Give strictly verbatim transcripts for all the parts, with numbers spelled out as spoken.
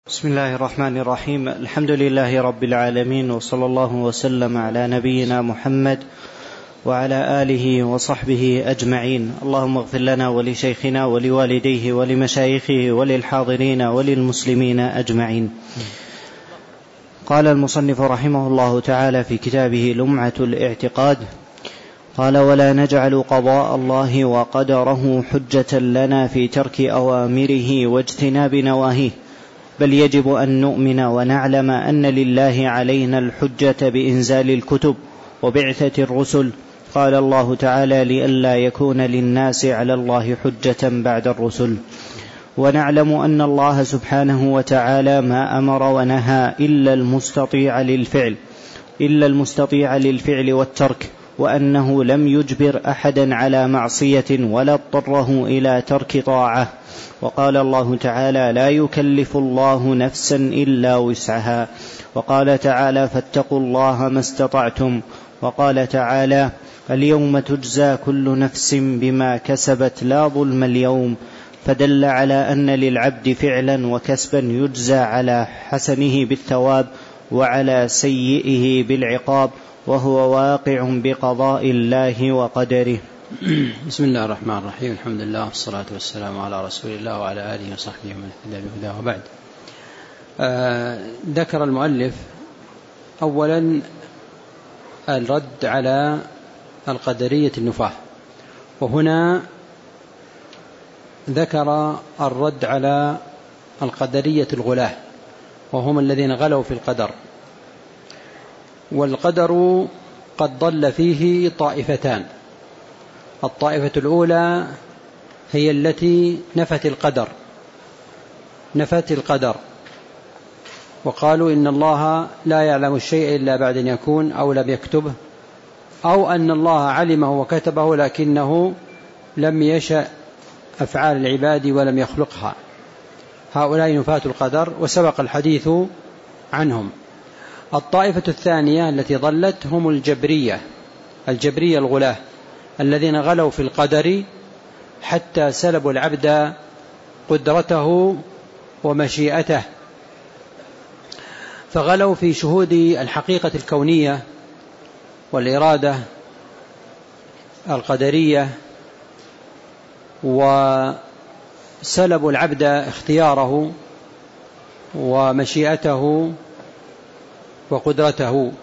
بسم الله الرحمن الرحيم. الحمد لله رب العالمين، وصلى الله وسلم على نبينا محمد وعلى آله وصحبه أجمعين. اللهم اغفر لنا ولشيخنا ولوالديه ولمشايخه وللحاضرين وللمسلمين أجمعين. قال المصنف رحمه الله تعالى في كتابه لمعة الاعتقاد: قال: ولا نجعل قضاء الله وقدره حجة لنا في ترك أوامره واجتناب نواهيه، بل يجب أن نؤمن ونعلم أن لله علينا الحجة بإنزال الكتب وبعثة الرسل. قال الله تعالى: لئلا يكون للناس على الله حجة بعد الرسل. ونعلم أن الله سبحانه وتعالى ما أمر ونهى إلا المستطيع للفعل إلا المستطيع للفعل والترك، وأنه لم يجبر أحدا على معصية ولا اضطره إلى ترك طاعة. وقال الله تعالى: لا يكلف الله نفسا إلا وسعها. وقال تعالى: فاتقوا الله ما استطعتم. وقال تعالى: اليوم تجزى كل نفس بما كسبت لا ظلم اليوم. فدل على أن للعبد فعلا وكسبا يجزى على حسنه بالثواب وعلى سيئه بالعقاب، وهو واقع بقضاء الله وقدره. بسم الله الرحمن الرحيم. الحمد لله والصلاة والسلام على رسول الله وعلى آله وصحبه ومن اهتدى بهداه. وبعد، آه ذكر المؤلف أولا الرد على القدرية النفاة، وهنا ذكر الرد على القدرية الغلاة، وهم الذين غلوا في القدر. والقدر قد ضل فيه طائفتان: الطائفة الأولى هي التي نفت القدر نفت القدر وقالوا إن الله لا يعلم الشيء إلا بعد أن يكون، أو لم يكتبه، أو أن الله علمه وكتبه لكنه لم يشأ أفعال العباد ولم يخلقها. هؤلاء نفاة القدر، وسبق الحديث عنهم. الطائفة الثانية التي ضلت هم الجبرية الجبرية الغلاة، الذين غلوا في القدر حتى سلبوا العبد قدرته ومشيئته، فغلوا في شهود الحقيقة الكونية والإرادة القدرية، وسلبوا العبد اختياره ومشيئته وقدرته،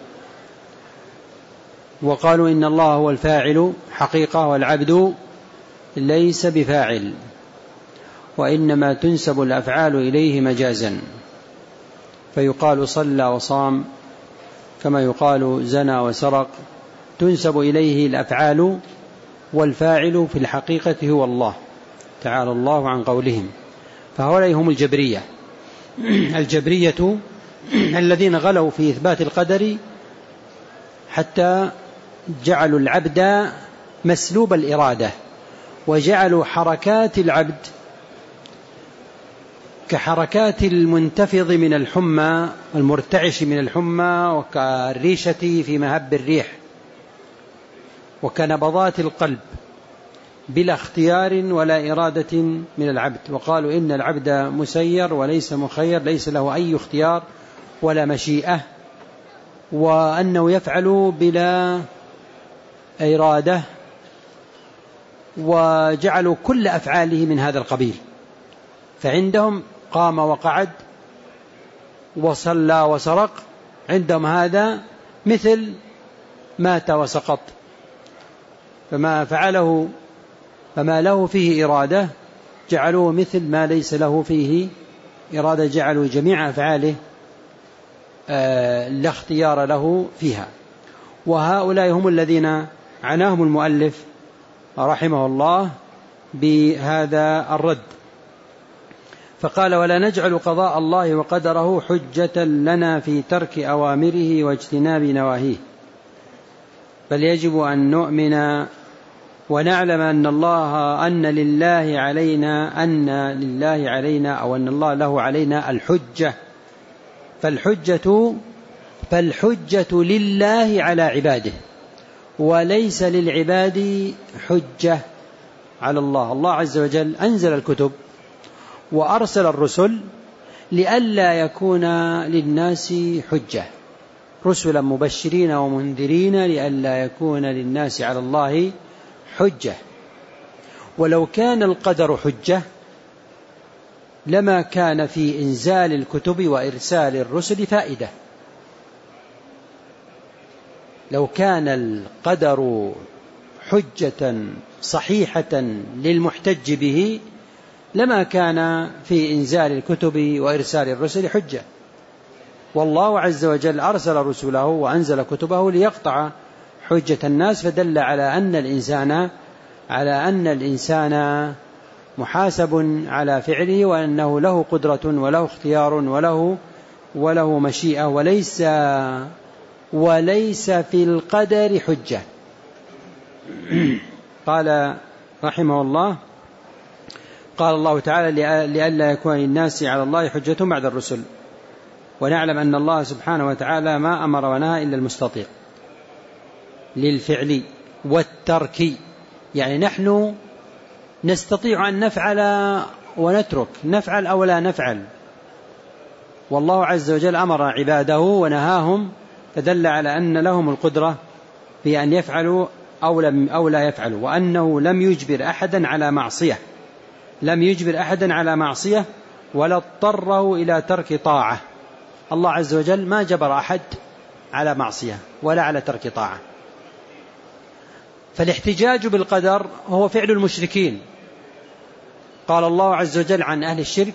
وقالوا إن الله هو الفاعل حقيقة والعبد ليس بفاعل، وإنما تنسب الأفعال إليه مجازا، فيقال صلى وصام كما يقال زنى وسرق، تنسب إليه الأفعال، والفاعل في الحقيقة هو الله تعالى الله عن قولهم. فهؤلاء هم الجبرية الجبرية الذين غلوا في إثبات القدر حتى جعلوا العبد مسلوب الإرادة، وجعلوا حركات العبد كحركات المنتفض من الحمى المرتعش من الحمى، وكالريشة في مهب الريح، وكنبضات القلب بلا اختيار ولا إرادة من العبد. وقالوا إن العبد مسير وليس مخير، ليس له أي اختيار ولا مشيئة، وأنه يفعل بلا إرادة، وجعلوا كل أفعاله من هذا القبيل. فعندهم قام وقعد وصلى وسرق، عندهم هذا مثل مات وسقط، فما فعله فما له فيه إرادة جعلوه مثل ما ليس له فيه إرادة، جعلوا جميع أفعاله لا اختيار له فيها. وهؤلاء هم الذين عناهم المؤلف رحمه الله بهذا الرد، فقال: ولا نجعل قضاء الله وقدره حجة لنا في ترك أوامره واجتناب نواهيه، بل يجب أن نؤمن ونعلم أن الله أن لله علينا أن لله علينا أو أن الله له علينا الحجة. فالحجة فالحجة لله على عباده، وليس للعباد حجة على الله. الله عز وجل أنزل الكتب وأرسل الرسل لئلا يكون للناس حجة، رسلا مبشرين ومنذرين لئلا يكون للناس على الله حجة. ولو كان القدر حجة لما كان في إنزال الكتب وإرسال الرسل فائدة. لو كان القدر حجة صحيحة للمحتج به لما كان في إنزال الكتب وإرسال الرسل حجة. والله عز وجل أرسل رسله وأنزل كتبه ليقطع حجة الناس، فدل على أن الإنسان على أن الإنسان محاسب على فعله، وأنه له قدرة وله اختيار وله وله مشيئة، وليس وليس في القدر حجة. قال رحمه الله: قال الله تعالى: لئلا يكون للناس على الله حجة بعد الرسل. ونعلم أن الله سبحانه وتعالى ما أمر ونهى إلا المستطيع للفعل والترك، يعني نحن نستطيع أن نفعل ونترك، نفعل أو لا نفعل، والله عز وجل أمر عباده ونهاهم، فدل على أن لهم القدرة في أن يفعلوا أو, لم أو لا يفعلوا، وأنه لم يجبر أحدا على معصية لم يجبر أحدا على معصية ولا اضطره إلى ترك طاعة. الله عز وجل ما جبر أحد على معصية ولا على ترك طاعة. فالاحتجاج بالقدر هو فعل المشركين. قال الله عز وجل عن أهل الشرك: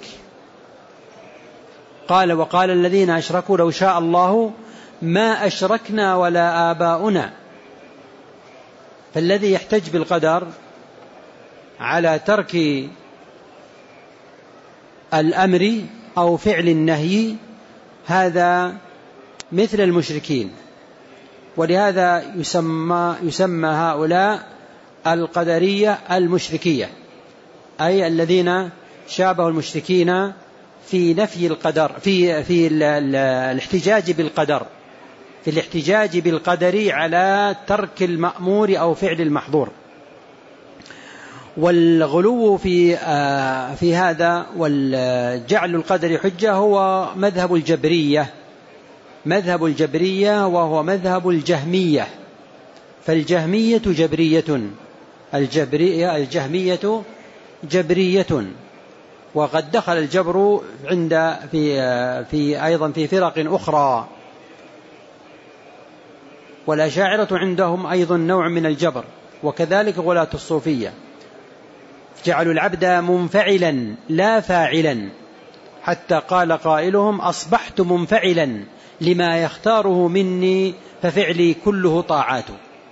قال وقال الذين أشركوا لو شاء الله ما أشركنا ولا آباؤنا. فالذي يحتج بالقدر على ترك الأمر أو فعل النهي هذا مثل المشركين، ولهذا يسمى, يسمى هؤلاء القدرية المشركية، أي الذين شابهوا المشركين في نفي القدر في, في الاحتجاج بالقدر في الاحتجاج بالقدر على ترك المأمور أو فعل المحظور. والغلو في في هذا والجعل القدر حجة هو مذهب الجبرية مذهب الجبرية وهو مذهب الجهمية. فالجهمية جبرية الجبرية الجهمية جبرية وقد دخل الجبر عند في في أيضا في فرق أخرى. والأشاعرة عندهم أيضا نوع من الجبر، وكذلك غلاة الصوفية جعلوا العبد منفعلا لا فاعلا، حتى قال قائلهم: أصبحت منفعلا لما يختاره مني ففعلي كله طاعات،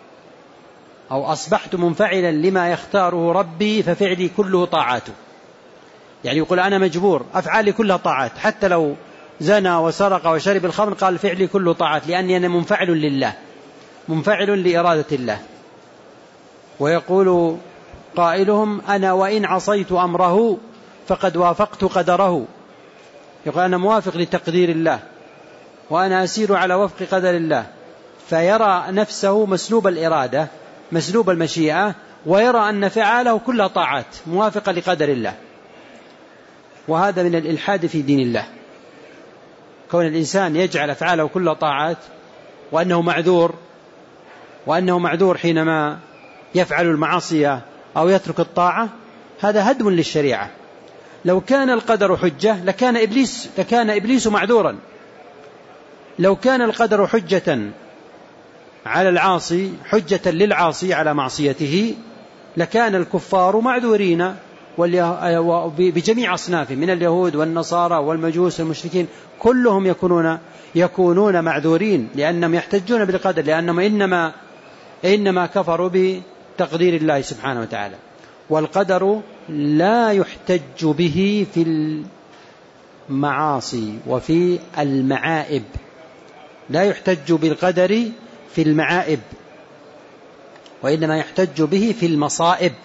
أو أصبحت منفعلا لما يختاره ربي ففعلي كله طاعات. يعني يقول أنا مجبور، أفعالي كلها طاعات، حتى لو زنى وسرق وشرب الخمر قال فعلي كله طاعات، لأني أنا منفعل لله، منفعل لإرادة الله. ويقول قائلهم: أنا وإن عصيت أمره فقد وافقت قدره. يقول أنا موافق لتقدير الله وأنا أسير على وفق قدر الله، فيرى نفسه مسلوب الإرادة مسلوب المشيئة، ويرى أن فعاله كلها طاعات موافقة لقدر الله. وهذا من الإلحاد في دين الله، كون الإنسان يجعل أفعاله كلها طاعات وأنه معذور وأنه معذور حينما يفعل المعاصي أو يترك الطاعة، هذا هدم للشريعة. لو كان القدر حجة لكان إبليس لكان إبليس معذورا. لو كان القدر حجة على العاصي حجة للعاصي على معصيته لكان الكفار معذورين بجميع أصنافهم من اليهود والنصارى والمجوس والمشركين، كلهم يكونون يكونون معذورين لأنهم يحتجون بالقدر، لأنهم إنما إنما كفروا بتقدير الله سبحانه وتعالى. والقدر لا يحتج به في المعاصي وفي المعائب، لا يحتج بالقدر في المعائب، وإنما يحتج به في المصائب.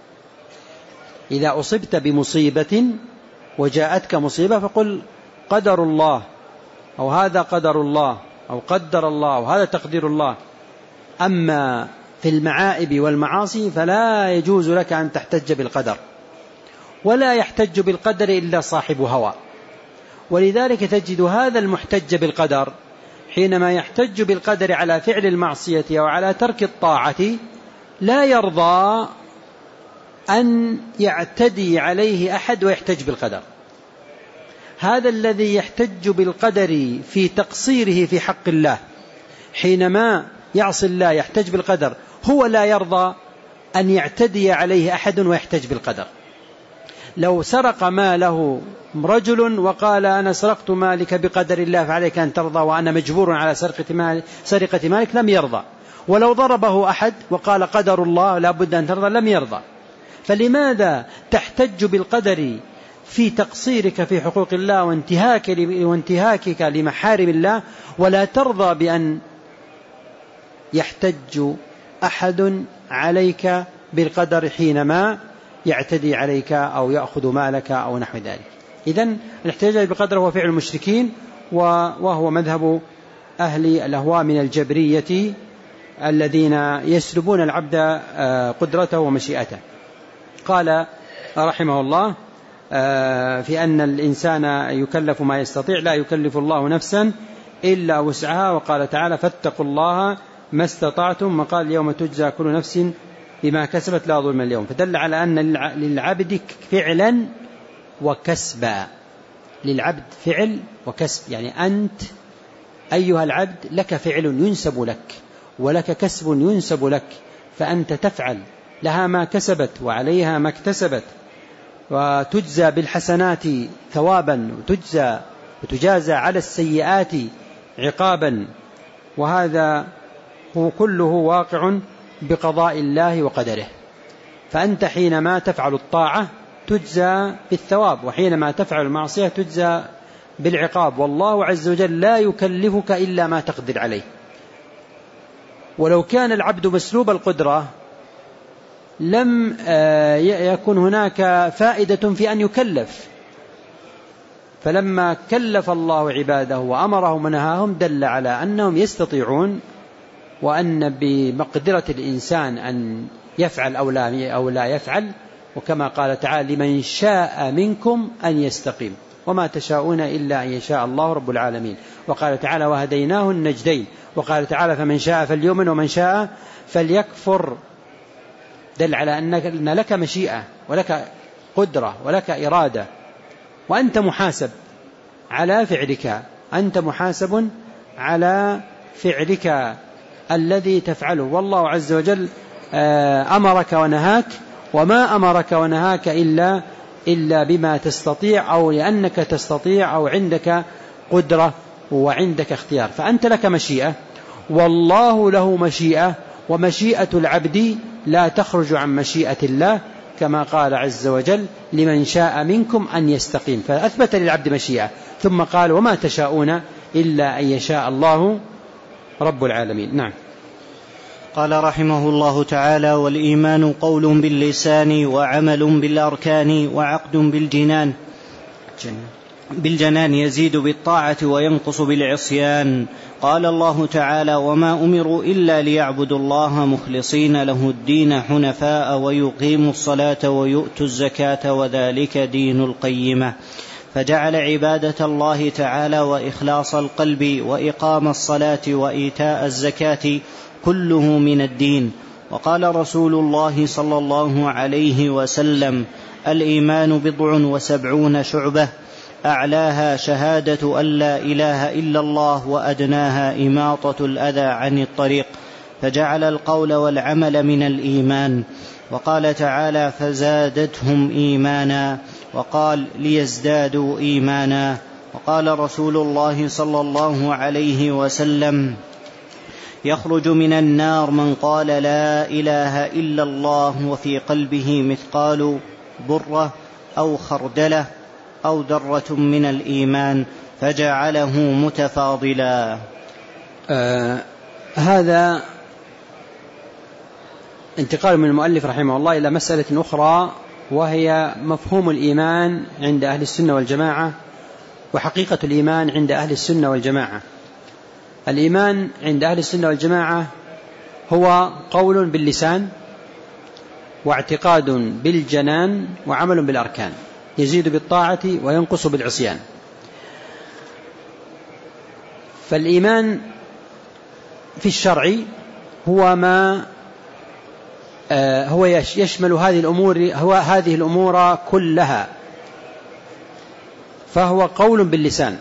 إذا أصبت بمصيبة وجاءتك مصيبة فقل قدر الله، أو هذا قدر الله، أو قدر الله، أو هذا تقدير الله. أما في المعائب والمعاصي فلا يجوز لك أن تحتج بالقدر، ولا يحتج بالقدر إلا صاحب هوى. ولذلك تجد هذا المحتج بالقدر حينما يحتج بالقدر على فعل المعصية أو على ترك الطاعة لا يرضى أن يعتدي عليه أحد ويحتج بالقدر. هذا الذي يحتج بالقدر في تقصيره في حق الله حينما يعصي الله يحتج بالقدر، هو لا يرضى أن يعتدي عليه أحد ويحتج بالقدر. لو سرق ماله رجل وقال أنا سرقت مالك بقدر الله فعليك أن ترضى وأنا مجبور على سرقة مال سرقة مالك لم يرضى. ولو ضربه أحد وقال قدر الله لا بد أن ترضى لم يرضى. فلماذا تحتج بالقدر في تقصيرك في حقوق الله وانتهاك وانتهاكك لمحارم الله ولا ترضى بأن يحتج أحد عليك بالقدر حينما يعتدي عليك أو يأخذ مالك أو نحو ذلك؟ إذن الاحتجاج بالقدر هو فعل المشركين، وهو مذهب أهل الأهواء من الجبرية الذين يسلبون العبد قدرته ومشيئته. قال رحمه الله في أن الإنسان يكلف ما يستطيع، لا يكلف الله نفسا إلا وسعها، وقال تعالى فاتقوا الله ما استطعتم، وقال اليوم تجزى كل نفس بما كسبت لا ظلم اليوم. فدل على أن للعبد فعلا وكسبا، للعبد فعل وكسب، يعني أنت أيها العبد لك فعل ينسب لك ولك كسب ينسب لك، فأنت تفعل، لها ما كسبت وعليها ما اكتسبت، وتجزى بالحسنات ثوابا وتجزى وتجازى على السيئات عقابا، وهذا هو كله واقع بقضاء الله وقدره. فأنت حينما تفعل الطاعة تجزى بالثواب، وحينما تفعل المعصية تجزى بالعقاب، والله عز وجل لا يكلفك إلا ما تقدر عليه. ولو كان العبد مسلوب القدرة لم يكن هناك فائدة في أن يكلف، فلما كلف الله عباده وأمرهم ونهاهم دل على أنهم يستطيعون، وأن بمقدرة الإنسان أن يفعل أو لا يفعل، وكما قال تعالى لمن شاء منكم أن يستقيم وما تشاءون إلا أن يشاء الله رب العالمين. وقال تعالى وهديناه النجدين، وقال تعالى فمن شاء فليؤمن ومن شاء فليكفر. دل على أن لك مشيئة ولك قدرة ولك إرادة، وأنت محاسب على فعلك، أنت محاسب على فعلك الذي تفعله. والله عز وجل أمرك ونهاك، وما أمرك ونهاك إلا إلا بما تستطيع، أو لأنك تستطيع، أو عندك قدرة وعندك اختيار. فأنت لك مشيئة والله له مشيئة، ومشيئة العبد لا تخرج عن مشيئة الله، كما قال عز وجل لمن شاء منكم أن يستقيم، فأثبت للعبد مشيئة، ثم قال وما تشاءون إلا أن يشاء الله رب العالمين. نعم. قال رحمه الله تعالى والإيمان قول باللسان وعمل بالأركان وعقد بالجنان بالجنان يزيد بالطاعة وينقص بالعصيان. قال الله تعالى وما أمروا إلا ليعبدوا الله مخلصين له الدين حنفاء ويقيموا الصلاة ويؤتوا الزكاة وذلك دين القيمة. فجعل عبادة الله تعالى وإخلاص القلب وإقام الصلاة وإيتاء الزكاة كله من الدين. وقال رسول الله صلى الله عليه وسلم الإيمان بضع وسبعون شعبة أعلاها شهادة أن لا إله إلا الله وأدناها إماطة الأذى عن الطريق، فجعل القول والعمل من الإيمان. وقال تعالى فزادتهم إيمانا، وقال ليزدادوا إيمانا. وقال رسول الله صلى الله عليه وسلم يخرج من النار من قال لا إله إلا الله وفي قلبه مثقال برة أو خردلة أو ذرة من الإيمان، فجعله متفاضلا. آه هذا انتقال من المؤلف رحمه الله إلى مسألة أخرى، وهي مفهوم الإيمان عند أهل السنة والجماعة، وحقيقة الإيمان عند أهل السنة والجماعة. الإيمان عند أهل السنة والجماعة هو قول باللسان واعتقاد بالجنان وعمل بالأركان، يزيد بالطاعة وينقص بالعصيان. فالإيمان في الشرع هو ما هو يشمل هذه الأمور هو هذه الأمور كلها، فهو قول باللسان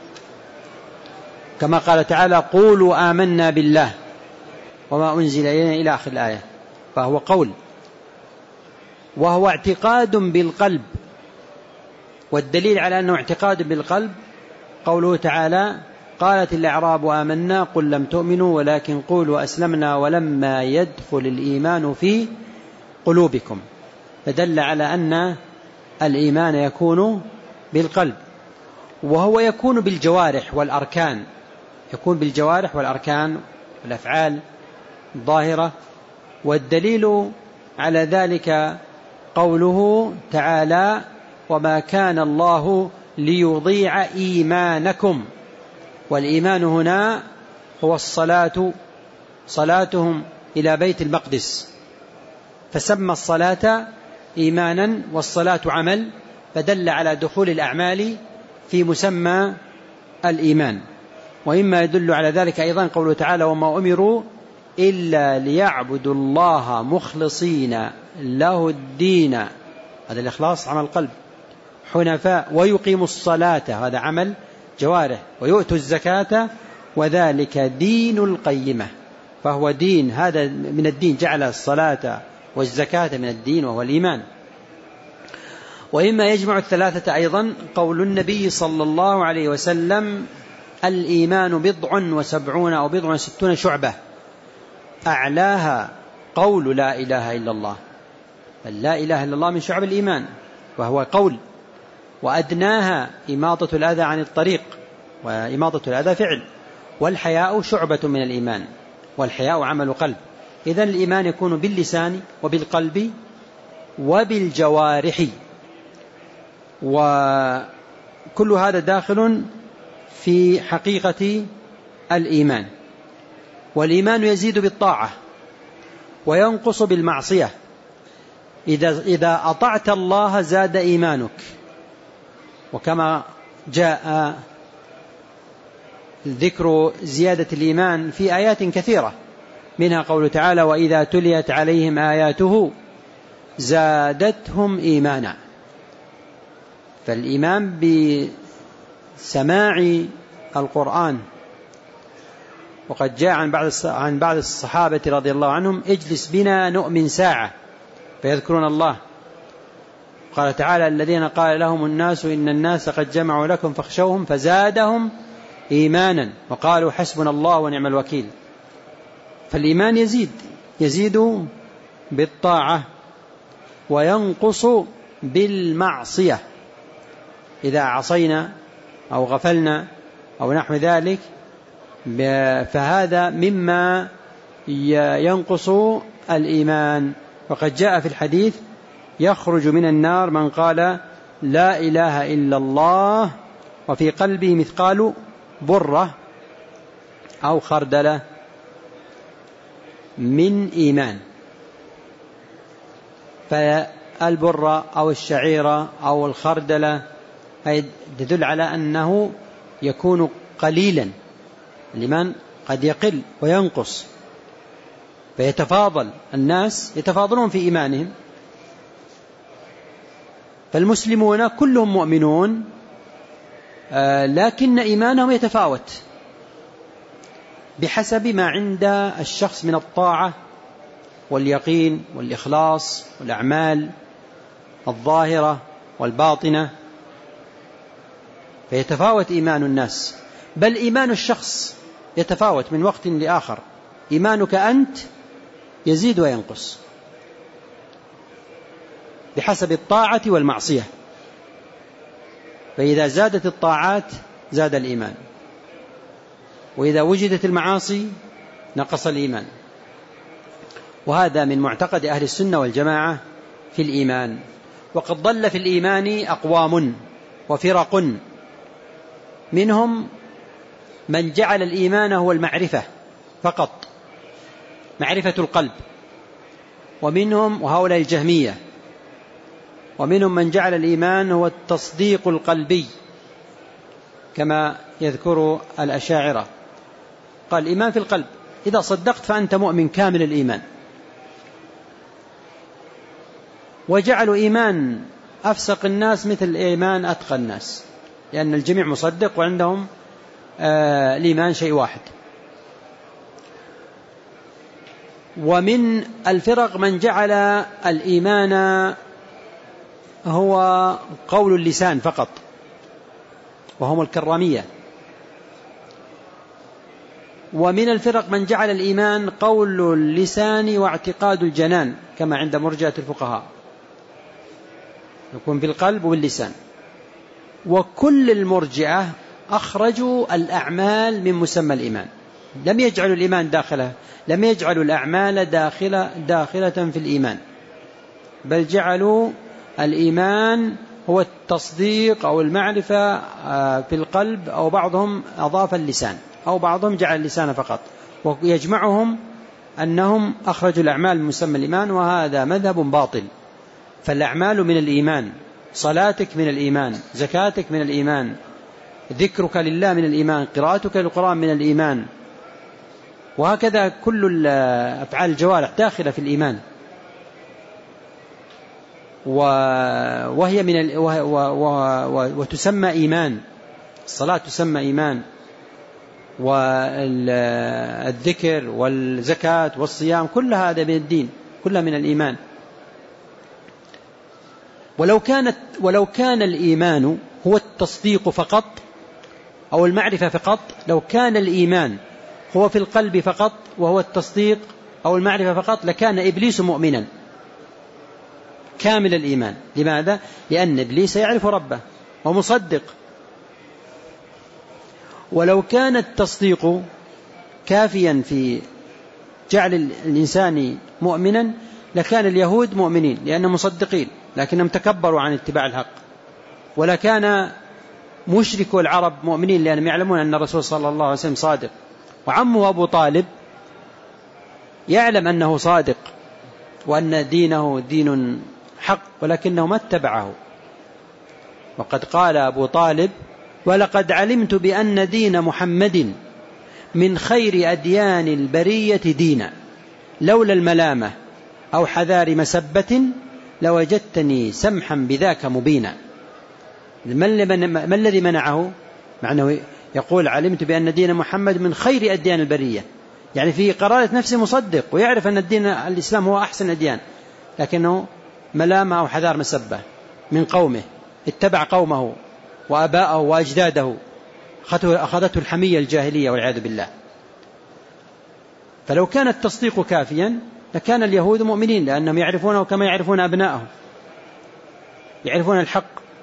كما قال تعالى: قولوا آمنا بالله وما أنزل إلينا إلى آخر الآية، فهو قول، وهو اعتقاد بالقلب. والدليل على أنه اعتقاد بالقلب قوله تعالى: قالت الأعراب آمنا قل لم تؤمنوا ولكن قولوا أسلمنا ولما يدخل الإيمان في قلوبكم، فدل على أن الإيمان يكون بالقلب، وهو يكون بالجوارح والأركان، يكون بالجوارح والأركان والأفعال الظاهرة. والدليل على ذلك قوله تعالى: وما كان الله ليضيع إيمانكم. والإيمان هنا هو الصلاة، صلاتهم إلى بيت المقدس، فسمى الصلاة إيمانا والصلاة عمل، فدل على دخول الأعمال في مسمى الإيمان. وإما يدل على ذلك أيضا قوله تعالى: وما أمروا إلا ليعبدوا الله مخلصين له الدين، هذا الإخلاص عمل القلب، حنفاء، ويقيموا الصلاة، هذا عمل جوارح، ويؤتوا الزكاة وذلك دين القيمة. فهو دين، هذا من الدين، جعل الصلاة والزكاة من الدين وهو الإيمان. وإما يجمع الثلاثة أيضا قول النبي صلى الله عليه وسلم: الإيمان بضع وسبعون أو بضع وستون شعبة أعلاها قول لا إله إلا الله. لا إله إلا الله من شعب الإيمان وهو قول، وأدناها إماطة الأذى عن الطريق، وإماطة الأذى فعل، والحياء شعبة من الإيمان، والحياء عمل قلب. إذن الإيمان يكون باللسان وبالقلب وبالجوارح، وكل هذا داخل في حقيقة الإيمان. والإيمان يزيد بالطاعة وينقص بالمعصية. إذا, إذا أطعت الله زاد إيمانك، وكما جاء ذكر زيادة الإيمان في آيات كثيرة، منها قوله تعالى: وإذا تليت عليهم آياته زادتهم إيمانا. فالإيمان بسماع القرآن، وقد جاء عن بعض عن بعض الصحابة رضي الله عنهم: اجلس بنا نؤمن ساعة فيذكرون الله. قال تعالى: الذين قال لهم الناس إن الناس قد جمعوا لكم فاخشوهم فزادهم إيمانا وقالوا حسبنا الله ونعم الوكيل. فالإيمان يزيد يزيد بالطاعة وينقص بالمعصية، إذا عصينا أو غفلنا أو نحو ذلك، فهذا مما ينقص الإيمان. وقد جاء في الحديث: يخرج من النار من قال لا إله إلا الله وفي قلبه مثقال برة أو خردلة من إيمان. فالبرة أو الشعيرة أو الخردلة تدل على أنه يكون قليلا، الإيمان قد يقل وينقص، فيتفاضل الناس، يتفاضلون في إيمانهم. فالمسلمون كلهم مؤمنون، لكن إيمانهم يتفاوت بحسب ما عند الشخص من الطاعة واليقين والإخلاص والأعمال الظاهرة والباطنة، فيتفاوت إيمان الناس، بل إيمان الشخص يتفاوت من وقت لآخر. إيمانك أنت يزيد وينقص بحسب الطاعة والمعصية، فإذا زادت الطاعات زاد الإيمان، وإذا وجدت المعاصي نقص الإيمان. وهذا من معتقد أهل السنة والجماعة في الإيمان. وقد ضل في الإيمان أقوام وفرق، منهم من جعل الإيمان هو المعرفة فقط، معرفة القلب، ومنهم وهؤلاء الجهمية، ومنهم من جعل الإيمان هو التصديق القلبي كما يذكر الأشاعرة، قال الإيمان في القلب، إذا صدقت فأنت مؤمن كامل الإيمان. وجعلوا إيمان أفسق الناس مثل إيمان أتقى الناس، لأن الجميع مصدق وعندهم آه الإيمان شيء واحد. ومن الفرق من جعل الإيمان هو قول اللسان فقط، وهم الكرامية. ومن الفرق من جعل الإيمان قول اللسان واعتقاد الجنان، كما عند مرجئة الفقهاء، يكون في القلب واللسان. وكل المرجئة أخرجوا الأعمال من مسمى الإيمان، لم يجعلوا الإيمان داخله، لم يجعلوا الأعمال داخلة, داخلة في الإيمان، بل جعلوا الإيمان هو التصديق أو المعرفة في القلب، أو بعضهم أضاف اللسان، أو بعضهم جعل اللسان فقط. ويجمعهم أنهم أخرجوا الأعمال من مسمى الإيمان، وهذا مذهب باطل. فالأعمال من الإيمان، صلاتك من الإيمان، زكاتك من الإيمان، ذكرك لله من الإيمان، قراءتك للقرآن من الإيمان، وهكذا كل أفعال الجوارح داخلة في الإيمان. وهي من ال... و... و... و... وتسمى إيمان. الصلاة تسمى إيمان، والذكر والزكاة والصيام كل هذا من الدين، كلها من الإيمان. ولو كانت ولو كان الإيمان هو التصديق فقط أو المعرفة فقط، لو كان الإيمان هو في القلب فقط وهو التصديق أو المعرفة فقط، لكان إبليس مؤمنا كامل الإيمان. لماذا؟ لأن إبليس يعرف ربه ومصدق. ولو كان التصديق كافيا في جعل الإنسان مؤمنا، لكان اليهود مؤمنين لأنهم مصدقين لكنهم تكبروا عن اتباع الحق. ولا كان مشركو العرب مؤمنين لأنهم يعلمون أن الرسول صلى الله عليه وسلم صادق. وعمه أبو طالب يعلم أنه صادق وأن دينه دين حق، ولكنه ما اتبعه. وقد قال أبو طالب: ولقد علمت بأن دين محمد من خير أديان البرية دينا، لولا الملامة أو حذار مسبة لوجدتني سمحا بذاك مبينا. ما الذي منعه؟ معناه يقول علمت بأن دين محمد من خير أديان البرية، يعني في قرارة نفسه مصدق ويعرف أن الدين الإسلام هو أحسن الأديان، لكنه ملامة أو حذار مسبة من قومه، اتبع قومه وأباءه وأجداده، أخذته الحمية الجاهلية والعياذ بالله. فلو كان التصديق كافيا لكان اليهود مؤمنين لأنهم يعرفونه كما يعرفون أبنائهم، يعرفون الحق.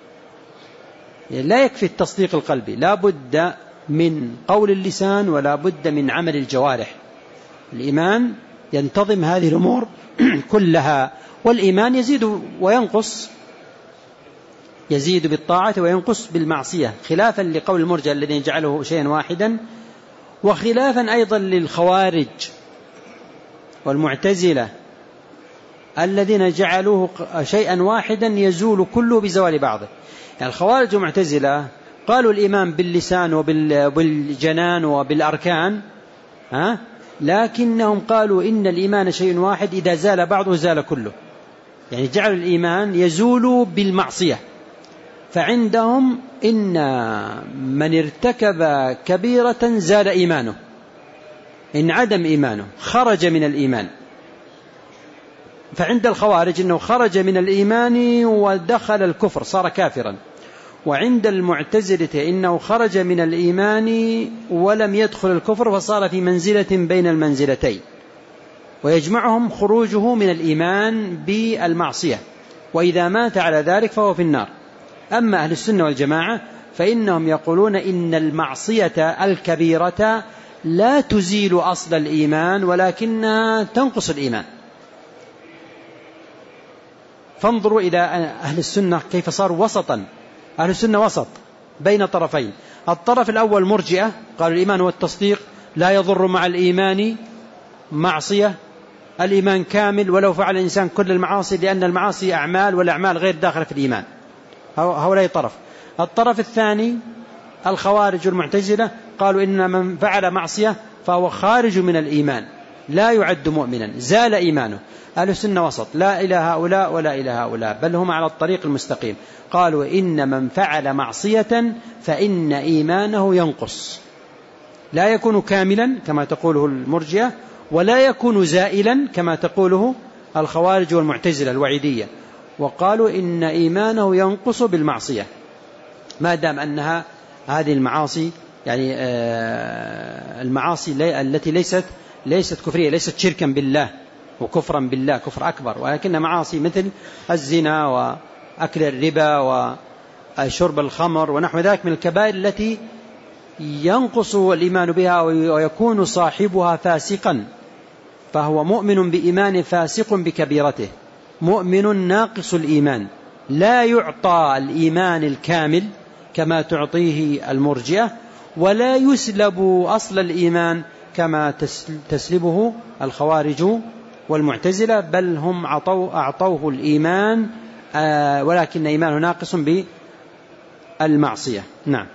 لا يكفي التصديق القلبي، لا بد من قول اللسان ولا بد من عمل الجوارح. الإيمان ينتظم هذه الأمور كلها. والإيمان يزيد وينقص، يزيد بالطاعة وينقص بالمعصية، خلافا لقول المرجئة الذين جعله شيئا واحدا، وخلافا أيضا للخوارج والمعتزلة الذين جعلوه شيئا واحدا يزول كله بزوال بعضه. يعني الخوارج والمعتزلة قالوا الإيمان باللسان وبالجنان وبالأركان، ها؟ لكنهم قالوا إن الإيمان شيء واحد، إذا زال بعضه زال كله. يعني جعلوا الإيمان يزول بالمعصية. فعندهم إن من ارتكب كبيرة زال إيمانه، إن عدم إيمانه خرج من الإيمان. فعند الخوارج إنه خرج من الإيمان ودخل الكفر صار كافرا، وعند المعتزلة إنه خرج من الإيمان ولم يدخل الكفر فصار في منزلة بين المنزلتين، ويجمعهم خروجه من الإيمان بالمعصية، وإذا مات على ذلك فهو في النار. أما أهل السنة والجماعة فإنهم يقولون إن المعصية الكبيرة لا تزيل أصل الإيمان ولكنها تنقص الإيمان. فانظروا إلى أهل السنة كيف صاروا وسطا. أهل السنة وسط بين طرفين. الطرف الأول مرجئة، قالوا الإيمان هو التصديق، لا يضر مع الإيمان معصية، الإيمان كامل ولو فعل الإنسان كل المعاصي، لأن المعاصي أعمال والأعمال غير داخلة في الإيمان. هؤلاء طرف. الطرف الثاني الخوارج والمعتزلة قالوا إن من فعل معصية فهو خارج من الإيمان، لا يعد مؤمنا، زال إيمانه. أهل السنة وسط، لا إلى هؤلاء ولا إلى هؤلاء، بل هم على الطريق المستقيم. قالوا إن من فعل معصية فإن إيمانه ينقص، لا يكون كاملا كما تقوله المرجئة، ولا يكون زائلا كما تقوله الخوارج والمعتزلة الوعيدية. وقالوا إن إيمانه ينقص بالمعصية ما دام أنها هذه المعاصي يعني المعاصي التي ليست ليست كفرية، ليست شركا بالله وكفرا بالله كفر أكبر، ولكن معاصي مثل الزنا وأكل الربا وشرب الخمر ونحو ذلك من الكبائر التي ينقص الإيمان بها ويكون صاحبها فاسقا، فهو مؤمن بإيمان فاسق بكبيرته، مؤمن ناقص الإيمان، لا يعطى الإيمان الكامل كما تعطيه المرجئة، ولا يسلب أصل الإيمان كما تسلبه الخوارج والمعتزلة، بل هم أعطوه الإيمان ولكن إيمانه ناقص بالمعصية. نعم.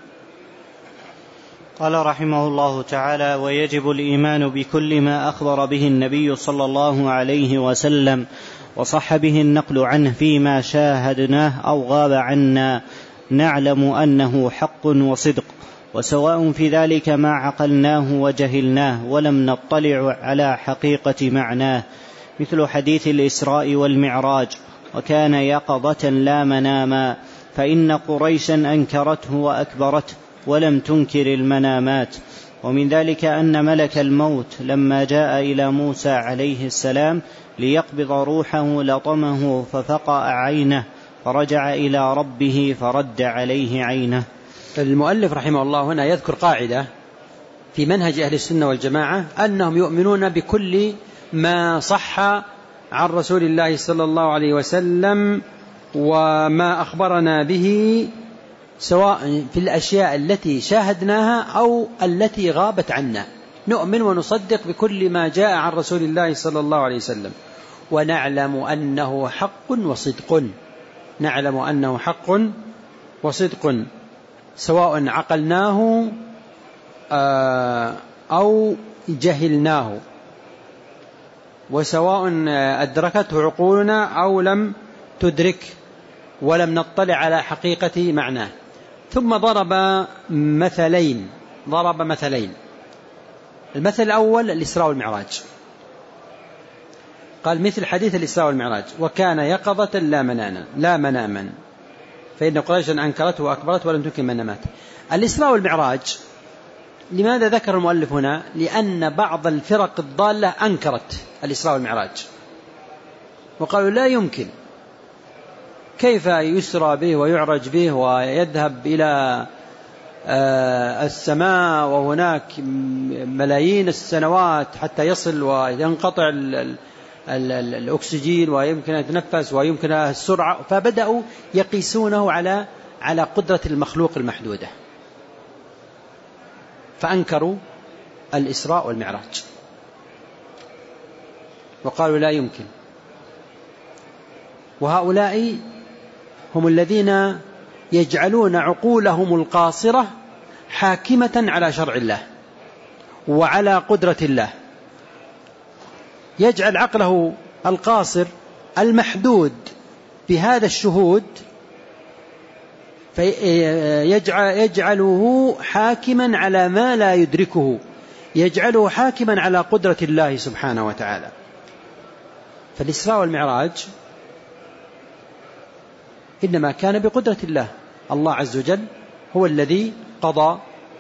قال رحمه الله تعالى: ويجب الإيمان بكل ما أخبر به النبي صلى الله عليه وسلم وصح به النقل عنه فيما شاهدناه أو غاب عنا، نعلم أنه حق وصدق، وسواء في ذلك ما عقلناه وجهلناه ولم نطلع على حقيقة معناه، مثل حديث الإسراء والمعراج، وكان يقظة لا مناما، فإن قريشا أنكرته وأكبرته ولم تنكر المنامات. ومن ذلك أن ملك الموت لما جاء إلى موسى عليه السلام ليقبض روحه لطمه ففقأ عينه، فرجع إلى ربه فرد عليه عينه. المؤلف رحمه الله هنا يذكر قاعدة في منهج أهل السنة والجماعة، أنهم يؤمنون بكل ما صح عن رسول الله صلى الله عليه وسلم وما أخبرنا به، سواء في الأشياء التي شاهدناها أو التي غابت عنا، نؤمن ونصدق بكل ما جاء عن رسول الله صلى الله عليه وسلم، ونعلم أنه حق وصدق، نعلم أنه حق وصدق، سواء عقلناه أو جهلناه، وسواء أدركته عقولنا أو لم تدرك ولم نطلع على حقيقة معناه. ثم ضرب مثلين ضرب مثلين المثل الأول الإسراء والمعراج، قال مثل حديث الإسراء والمعراج: وكان يقظة لا مناما لا مناما فإن قريشا أنكرته وأكبرته ولم تنكر منامات. الإسراء والمعراج لماذا ذكر المؤلف هنا؟ لأن بعض الفرق الضالة أنكرت الإسراء والمعراج وقالوا لا يمكن، كيف يسرى به ويعرج به ويذهب إلى السماء وهناك ملايين السنوات حتى يصل وينقطع الأكسجين ويمكن أن يتنفس ويمكن السرعة، فبدأوا يقيسونه على على قدرة المخلوق المحدودة، فأنكروا الإسراء والمعراج وقالوا لا يمكن. وهؤلاء هم الذين يجعلون عقولهم القاصرة حاكمة على شرع الله وعلى قدرة الله، يجعل عقله القاصر المحدود بهذا الشهود فيجعله حاكما على ما لا يدركه، يجعله حاكما على قدرة الله سبحانه وتعالى. فالإسراء والمعراج إنما كان بقدرة الله، الله عز وجل هو الذي قضى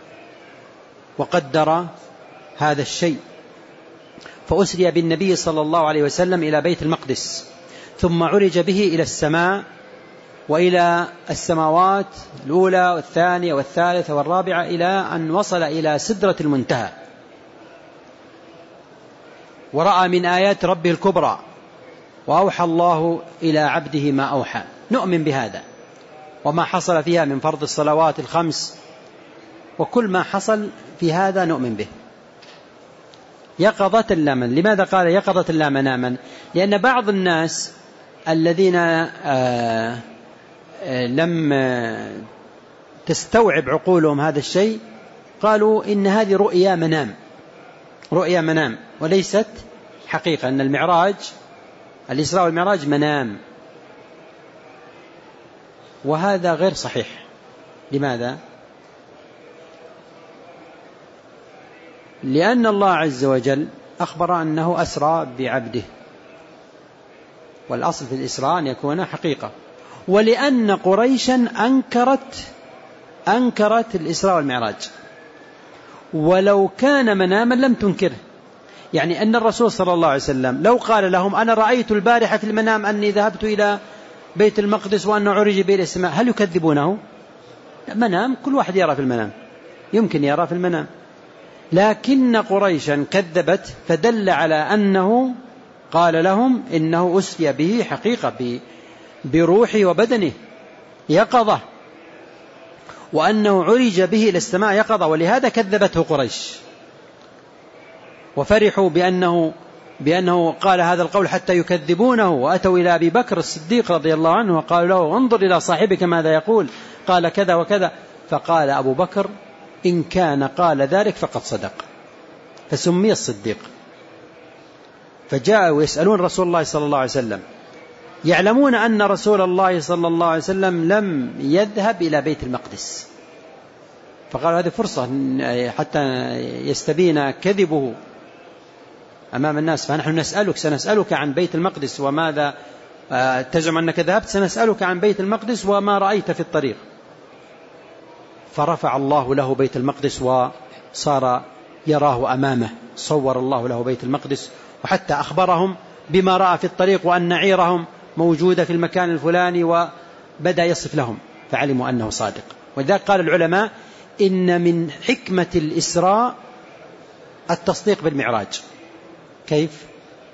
وقدر هذا الشيء. فأسري بالنبي صلى الله عليه وسلم إلى بيت المقدس، ثم عرج به إلى السماء وإلى السماوات الأولى والثانية والثالثة والرابعة إلى أن وصل إلى سدرة المنتهى، ورأى من آيات ربه الكبرى، وأوحى الله إلى عبده ما أوحى. نؤمن بهذا وما حصل فيها من فرض الصلوات الخمس وكل ما حصل في هذا نؤمن به يقظة لا مناما. لماذا قال يقظة لا مناما؟ لأن بعض الناس الذين آآ آآ لم تستوعب عقولهم هذا الشيء قالوا إن هذه رؤيا منام، رؤيا منام وليست حقيقة، أن المعراج الإسراء والمعراج منام، وهذا غير صحيح. لماذا؟ لأن الله عز وجل أخبر أنه أسرى بعبده، والأصل في الإسراء أن يكون حقيقة، ولأن قريشا أنكرت أنكرت الإسراء والمعراج، ولو كان مناما لم تنكره. يعني أن الرسول صلى الله عليه وسلم لو قال لهم أنا رأيت البارحة في المنام أني ذهبت إلى بيت المقدس وأن عرج به إلى السماء، هل يكذبونه؟ منام، كل واحد يرى في المنام، يمكن يرى في المنام، لكن قريشا كذبت، فدل على أنه قال لهم إنه أسري به حقيقة بروحه وبدنه يقظة، وأنه عرج به إلى السماء يقظة، ولهذا كذبته قريش وفرحوا بأنه, بأنه قال هذا القول حتى يكذبونه، وأتوا إلى أبي بكر الصديق رضي الله عنه وقالوا له انظر إلى صاحبك ماذا يقول، قال كذا وكذا، فقال أبو بكر إن كان قال ذلك فقد صدق، فسمي الصديق. فجاءوا يسألون رسول الله صلى الله عليه وسلم، يعلمون أن رسول الله صلى الله عليه وسلم لم يذهب إلى بيت المقدس، فقالوا هذه فرصة حتى يستبين كذبه أمام الناس، فنحن نسألك سنسألك عن بيت المقدس وماذا تزعم أنك ذهبت، سنسألك عن بيت المقدس وما رأيت في الطريق. فرفع الله له بيت المقدس وصار يراه أمامه، صور الله له بيت المقدس، وحتى أخبرهم بما رأى في الطريق وأن عيرهم موجودة في المكان الفلاني، وبدأ يصف لهم، فعلموا أنه صادق. ولذلك قال العلماء إن من حكمة الإسراء التصديق بالمعراج. كيف؟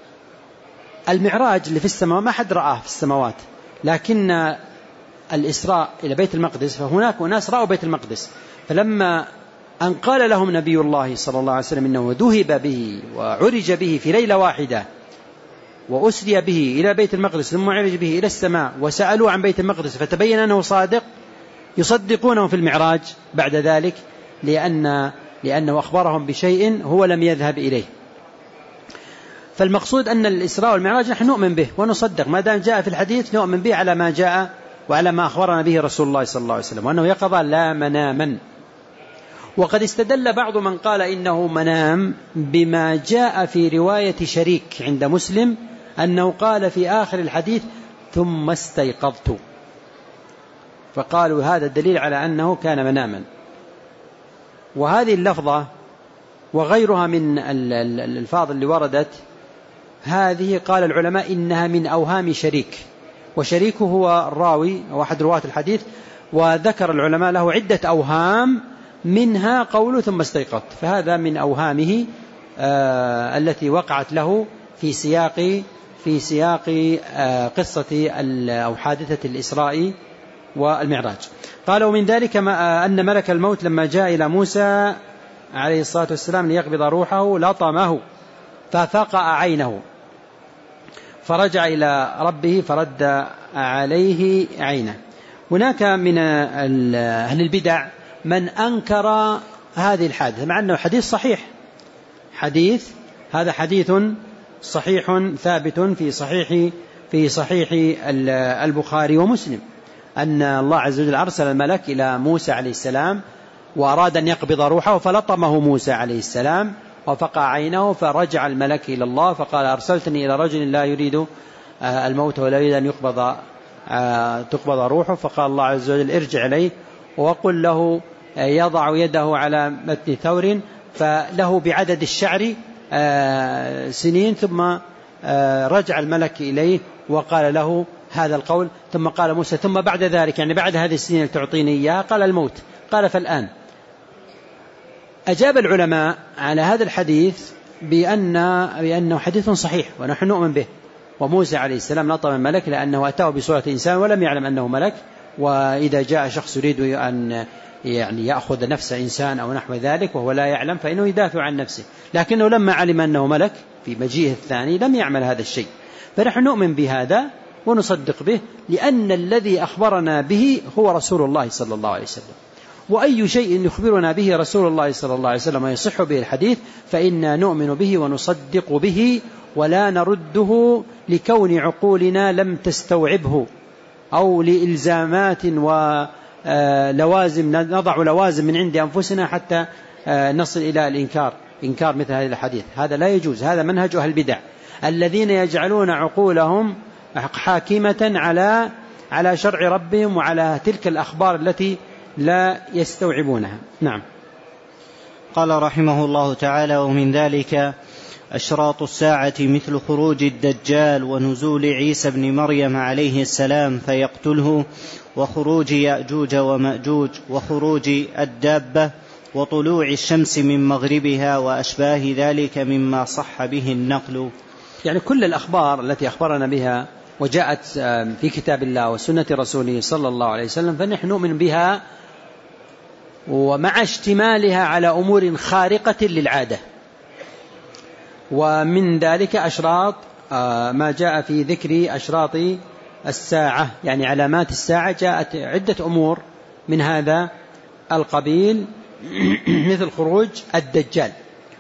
المعراج اللي في السماء ما حد رآه في السماوات، لكن الإسراء إلى بيت المقدس فهناك أناس رأوا بيت المقدس، فلما أن قال لهم نبي الله صلى الله عليه وسلم إنه ذهب به وعرج به في ليلة واحدة وأسري به إلى بيت المقدس ثم عرج به إلى السماء، وسألوا عن بيت المقدس فتبين أنه صادق، يصدقونه في المعراج بعد ذلك، لأن لأنه أخبرهم بشيء هو لم يذهب إليه. فالمقصود أن الإسراء والمعراج نحن نؤمن به ونصدق، ما دام جاء في الحديث نؤمن به على ما جاء وعلى ما أخبرنا به رسول الله صلى الله عليه وسلم، وأنه يقظ لا مناما. وقد استدل بعض من قال إنه منام بما جاء في رواية شريك عند مسلم أنه قال في آخر الحديث ثم استيقظت، فقالوا هذا الدليل على أنه كان مناما. وهذه اللفظة وغيرها من الألفاظ اللي وردت هذه قال العلماء إنها من أوهام شريك، وشريكه هو الراوي أو أحد رواة الحديث، وذكر العلماء له عدة أوهام منها قوله ثم استيقظت، فهذا من أوهامه آه التي وقعت له في سياق في سياق آه قصة أو حادثة الإسراء والمعراج. قال ومن ذلك ما أن ملك الموت لما جاء إلى موسى عليه الصلاة والسلام ليقبض روحه لطمه ففقأ عينه، فرجع إلى ربه فرد عليه عينه. هناك من أهل البدع من أنكر هذه الحادثة مع أنه حديث صحيح، حديث هذا حديث صحيح ثابت في صحيح في صحيح البخاري ومسلم، أن الله عز وجل أرسل الملك إلى موسى عليه السلام وأراد أن يقبض روحه فلطمه موسى عليه السلام وفقع عينه، فرجع الملك إلى الله فقال أرسلتني إلى رجل لا يريد الموت ولا يريد أن يقبض تقبض روحه، فقال الله عز وجل ارجع إليه وقل له يضع يده على متن ثور فله بعدد الشعر سنين، ثم رجع الملك إليه وقال له هذا القول، ثم قال موسى ثم بعد ذلك يعني بعد هذه السنين تعطيني إياها، قال الموت، قال فالآن. أجاب العلماء على هذا الحديث بأن بأنه حديث صحيح ونحن نؤمن به، وموسى عليه السلام لطم الملك لأنه أتاه بصورة إنسان ولم يعلم أنه ملك، وإذا جاء شخص يريد أن يعني يأخذ نفس إنسان أو نحو ذلك وهو لا يعلم فإنه يدافع عن نفسه، لكنه لما علم أنه ملك في مجيئه الثاني لم يعمل هذا الشيء، فنحن نؤمن بهذا ونصدق به، لأن الذي أخبرنا به هو رسول الله صلى الله عليه وسلم، وأي شيء يخبرنا به رسول الله صلى الله عليه وسلم ويصح به الحديث فإنا نؤمن به ونصدق به ولا نرده لكون عقولنا لم تستوعبه أو لإلزامات ولوازم نضع لوازم من عند أنفسنا حتى نصل إلى الإنكار إنكار مثل هذه الحديث. هذا لا يجوز، هذا منهج أهل البدع الذين يجعلون عقولهم حاكمة على على شرع ربهم وعلى تلك الأخبار التي لا يستوعبونها. نعم. قال رحمه الله تعالى: ومن ذلك أشراط الساعة مثل خروج الدجال ونزول عيسى بن مريم عليه السلام فيقتله، وخروج يأجوج ومأجوج، وخروج الدابة، وطلوع الشمس من مغربها، وأشباه ذلك مما صح به النقل. يعني كل الأخبار التي أخبرنا بها وجاءت في كتاب الله وسنة رسوله صلى الله عليه وسلم فنحن نؤمن بها ومع اشتمالها على أمور خارقة للعادة. ومن ذلك أشراط ما جاء في ذكر أشراط الساعة، يعني علامات الساعة، جاءت عدة أمور من هذا القبيل مثل خروج الدجال.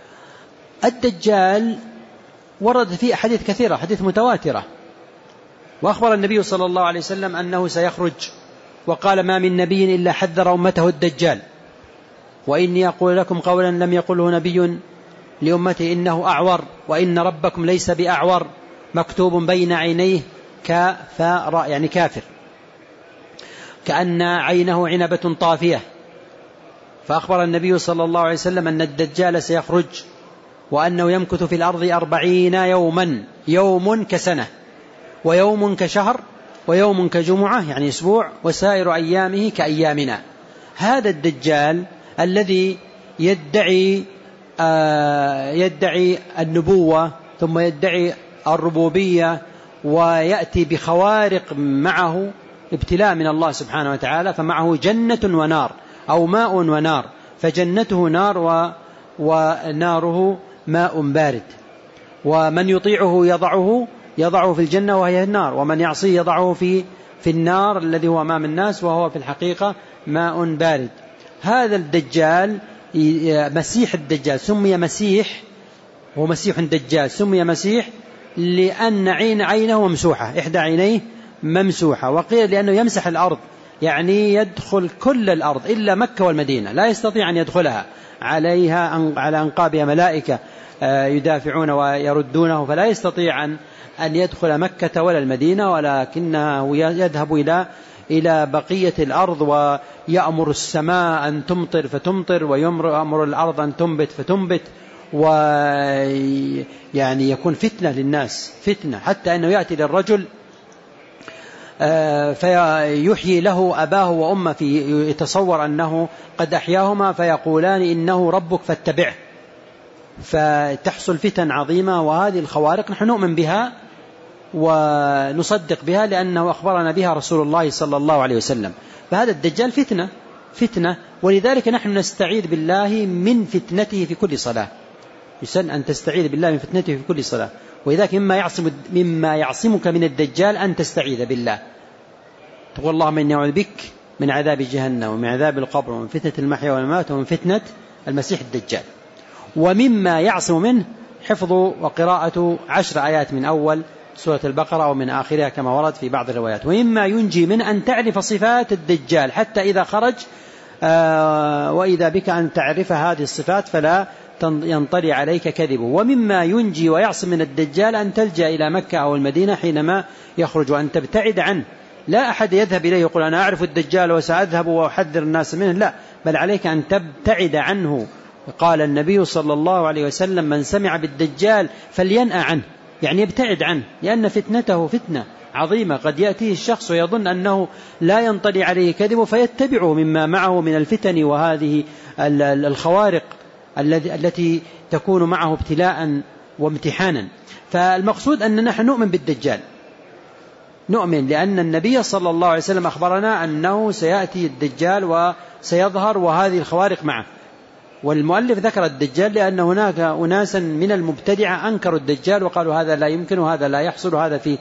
الدجال ورد فيه أحاديث كثيرة، حديث متواترة، وأخبر النبي صلى الله عليه وسلم أنه سيخرج، وقال: ما من نبي إلا حذر أمته الدجال، وإني أقول لكم قولا لم يقله نبي لأمته إنه أعور، وإن ربكم ليس بأعور، مكتوب بين عينيه كافر، يعني كافر، كأن عينه عنبة طافية. فأخبر النبي صلى الله عليه وسلم أن الدجال سيخرج، وأنه يمكث في الأرض أربعين يوما، يوم كسنة، ويوم كشهر، ويوم كجمعة يعني أسبوع، وسائر أيامه كأيامنا. هذا الدجال الذي يدعي آه يدعي النبوة ثم يدعي الربوبية ويأتي بخوارق معه ابتلاء من الله سبحانه وتعالى، فمعه جنة ونار أو ماء ونار، فجنته نار و وناره ماء بارد، ومن يطيعه يضعه يضعه في الجنة وهي النار، ومن يعصيه يضعه في في النار الذي هو أمام الناس وهو في الحقيقة ماء بارد. هذا الدجال مسيح الدجال سمي مسيح، هو مسيح الدجال سمي مسيح لأن عين عينه ممسوحة، إحدى عينيه ممسوحة، وقيل لأنه يمسح الأرض، يعني يدخل كل الأرض إلا مكة والمدينة، لا يستطيع أن يدخلها، عليها على أنقابها ملائكة يدافعون ويردونه، فلا يستطيع أن يدخل مكة ولا المدينة، ولكنه يذهب إلى إلى بقية الأرض ويأمر السماء أن تمطر فتمطر، ويأمر الأرض أن تنبت فتنبت، ويعني يكون فتنة للناس، فتنة، حتى أنه يأتي للرجل فيحيي له أباه وأمه، في يتصور أنه قد أحياهما، فيقولان إنه ربك فاتبعه، فتحصل فتن عظيمة. وهذه الخوارق نحن نؤمن بها ونصدق بها لأنه أخبرنا بها رسول الله صلى الله عليه وسلم. فهذا الدجال فتنة فتنة ولذلك نحن نستعيذ بالله من فتنته في كل صلاة. يسن أن تستعيذ بالله من فتنته في كل صلاة. ولذلك مما يعصم مما يعصمك من الدجال أن تستعيذ بالله، تقول اللهم إني أعوذ بك من عذاب جهنم ومن عذاب القبر ومن فتنة المحيا والممات ومن فتنة المسيح الدجال. ومما يعصم منه حفظ وقراءة عشر آيات من أول سورة البقرة ومن آخرها كما ورد في بعض الروايات. ومما ينجي من أن تعرف صفات الدجال حتى إذا خرج آه وإذا بك أن تعرف هذه الصفات فلا ينطلي عليك كذبه. ومما ينجي ويعصم من الدجال أن تلجأ إلى مكة أو المدينة حينما يخرج وأن تبتعد عنه. لا أحد يذهب إليه يقول أنا أعرف الدجال وسأذهب وأحذر الناس منه، لا، بل عليك أن تبتعد عنه. قال النبي صلى الله عليه وسلم من سمع بالدجال فلينأ عنه، يعني يبتعد عنه، لأن فتنته فتنة عظيمة. قد يأتيه الشخص ويظن أنه لا ينطلي عليه كذب فيتبعه مما معه من الفتن وهذه الخوارق التي تكون معه ابتلاء وامتحانا. فالمقصود أننا نحن نؤمن بالدجال، نؤمن لأن النبي صلى الله عليه وسلم أخبرنا أنه سيأتي الدجال وسيظهر وهذه الخوارق معه. والمؤلف ذكر الدجال لأن هناك أناسا من المبتدعة أنكروا الدجال وقالوا هذا لا يمكن وهذا لا يحصل وهذا في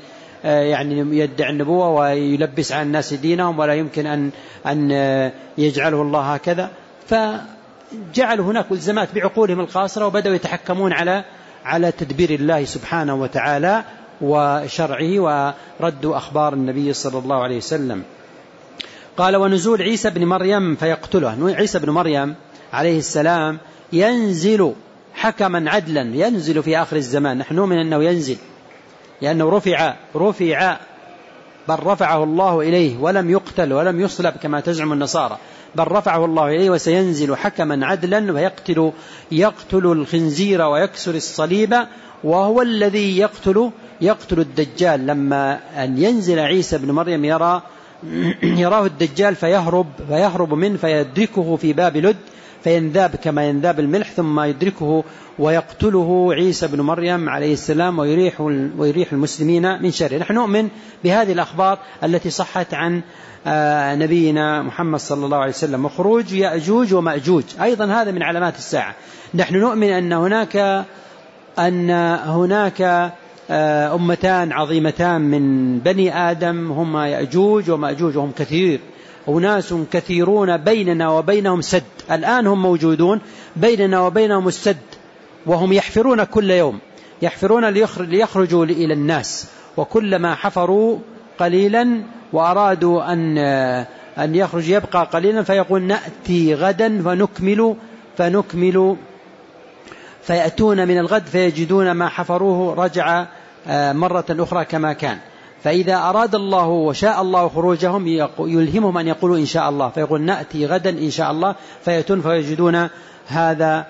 يعني يدعي النبوة ويلبس على الناس دينهم ولا يمكن أن أن يجعله الله هكذا. فجعلوا هناك الزامات بعقولهم القاصرة وبدأوا يتحكمون على على تدبير الله سبحانه وتعالى وشرعه وردوا أخبار النبي صلى الله عليه وسلم. قال ونزول عيسى بن مريم فيقتله. عيسى بن مريم عليه السلام ينزل حكما عدلا، ينزل في آخر الزمان. نحن نؤمن أنه ينزل لأنه رفع رفع بل رفعه الله إليه ولم يقتل ولم يصلب كما تزعم النصارى، بل رفعه الله إليه وسينزل حكما عدلا ويقتل يقتل الخنزير ويكسر الصليب، وهو الذي يقتل يقتل الدجال. لما أن ينزل عيسى بن مريم يرى يراه الدجال فيهرب فيهرب منه فيدركه في باب لد فينذاب كما ينذاب الملح، ثم يدركه ويقتله عيسى بن مريم عليه السلام ويريح ويريح المسلمين من شره. نحن نؤمن بهذه الأخبار التي صحت عن نبينا محمد صلى الله عليه وسلم. وخروج يأجوج ومأجوج أيضا هذا من علامات الساعة. نحن نؤمن أن هناك أن هناك أمتان عظيمتان من بني آدم هما يأجوج ومأجوج، وهم كثير، وناس كثيرون بيننا وبينهم سد. الآن هم موجودون بيننا وبينهم السد، وهم يحفرون كل يوم، يحفرون ليخرجوا إلى الناس، وكلما حفروا قليلا وأرادوا أن أن يخرج يبقى قليلا فيقول نأتي غدا فنكمل فنكمل فيأتون من الغد فيجدون ما حفروه رجع مرة أخرى كما كان. فإذا أراد الله وشاء الله خروجهم يلهمهم أن يقولوا إن شاء الله، فيقول نأتي غدا إن شاء الله، فيأتون فيجدون هذا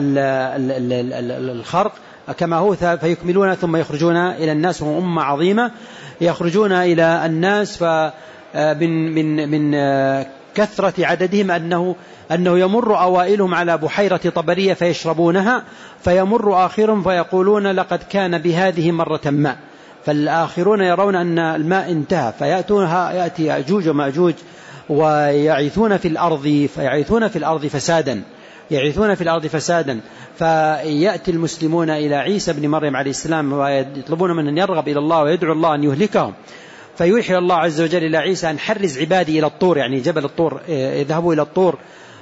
الخرق كما هو فيكملون ثم يخرجون إلى الناس، وهم أمة عظيمة يخرجون إلى الناس. فمن من من كثرة عددهم أنه أنه يمر أوائلهم على بحيرة طبرية فيشربونها، فيمر آخرهم فيقولون لقد كان بهذه مرة ماء، فالآخرون يرون أن الماء انتهى فيأتونها يأتي يأجوج ومأجوج ويعيثون في الأرض فيعيثون في الأرض فسادا يعيثون في الأرض فسادا فيأتي المسلمون إلى عيسى بن مريم عليه السلام ويطلبون من أن يرغب إلى الله ويدعو الله أن يهلكهم، فيوحي الله عز وجل إلى عيسى أن حرز عبادي إلى الطور، يعني جبل الطور، يذهبوا إلى الطور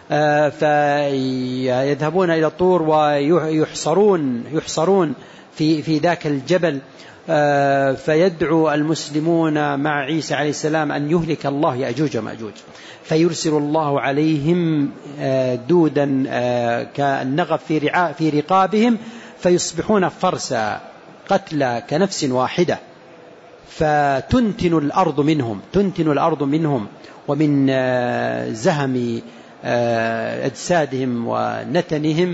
فيذهبون إلى الطور ويحصرون يحصرون في في ذاك الجبل، فيدعو المسلمون مع عيسى عليه السلام أن يهلك الله يأجوج ومأجوج، فيرسل الله عليهم دودا كالنغف في في رقابهم فيصبحون فرسا قتلى كنفس واحدة، فتنتن الأرض منهم تنتن الأرض منهم ومن زهم أجسادهم ونتنهم.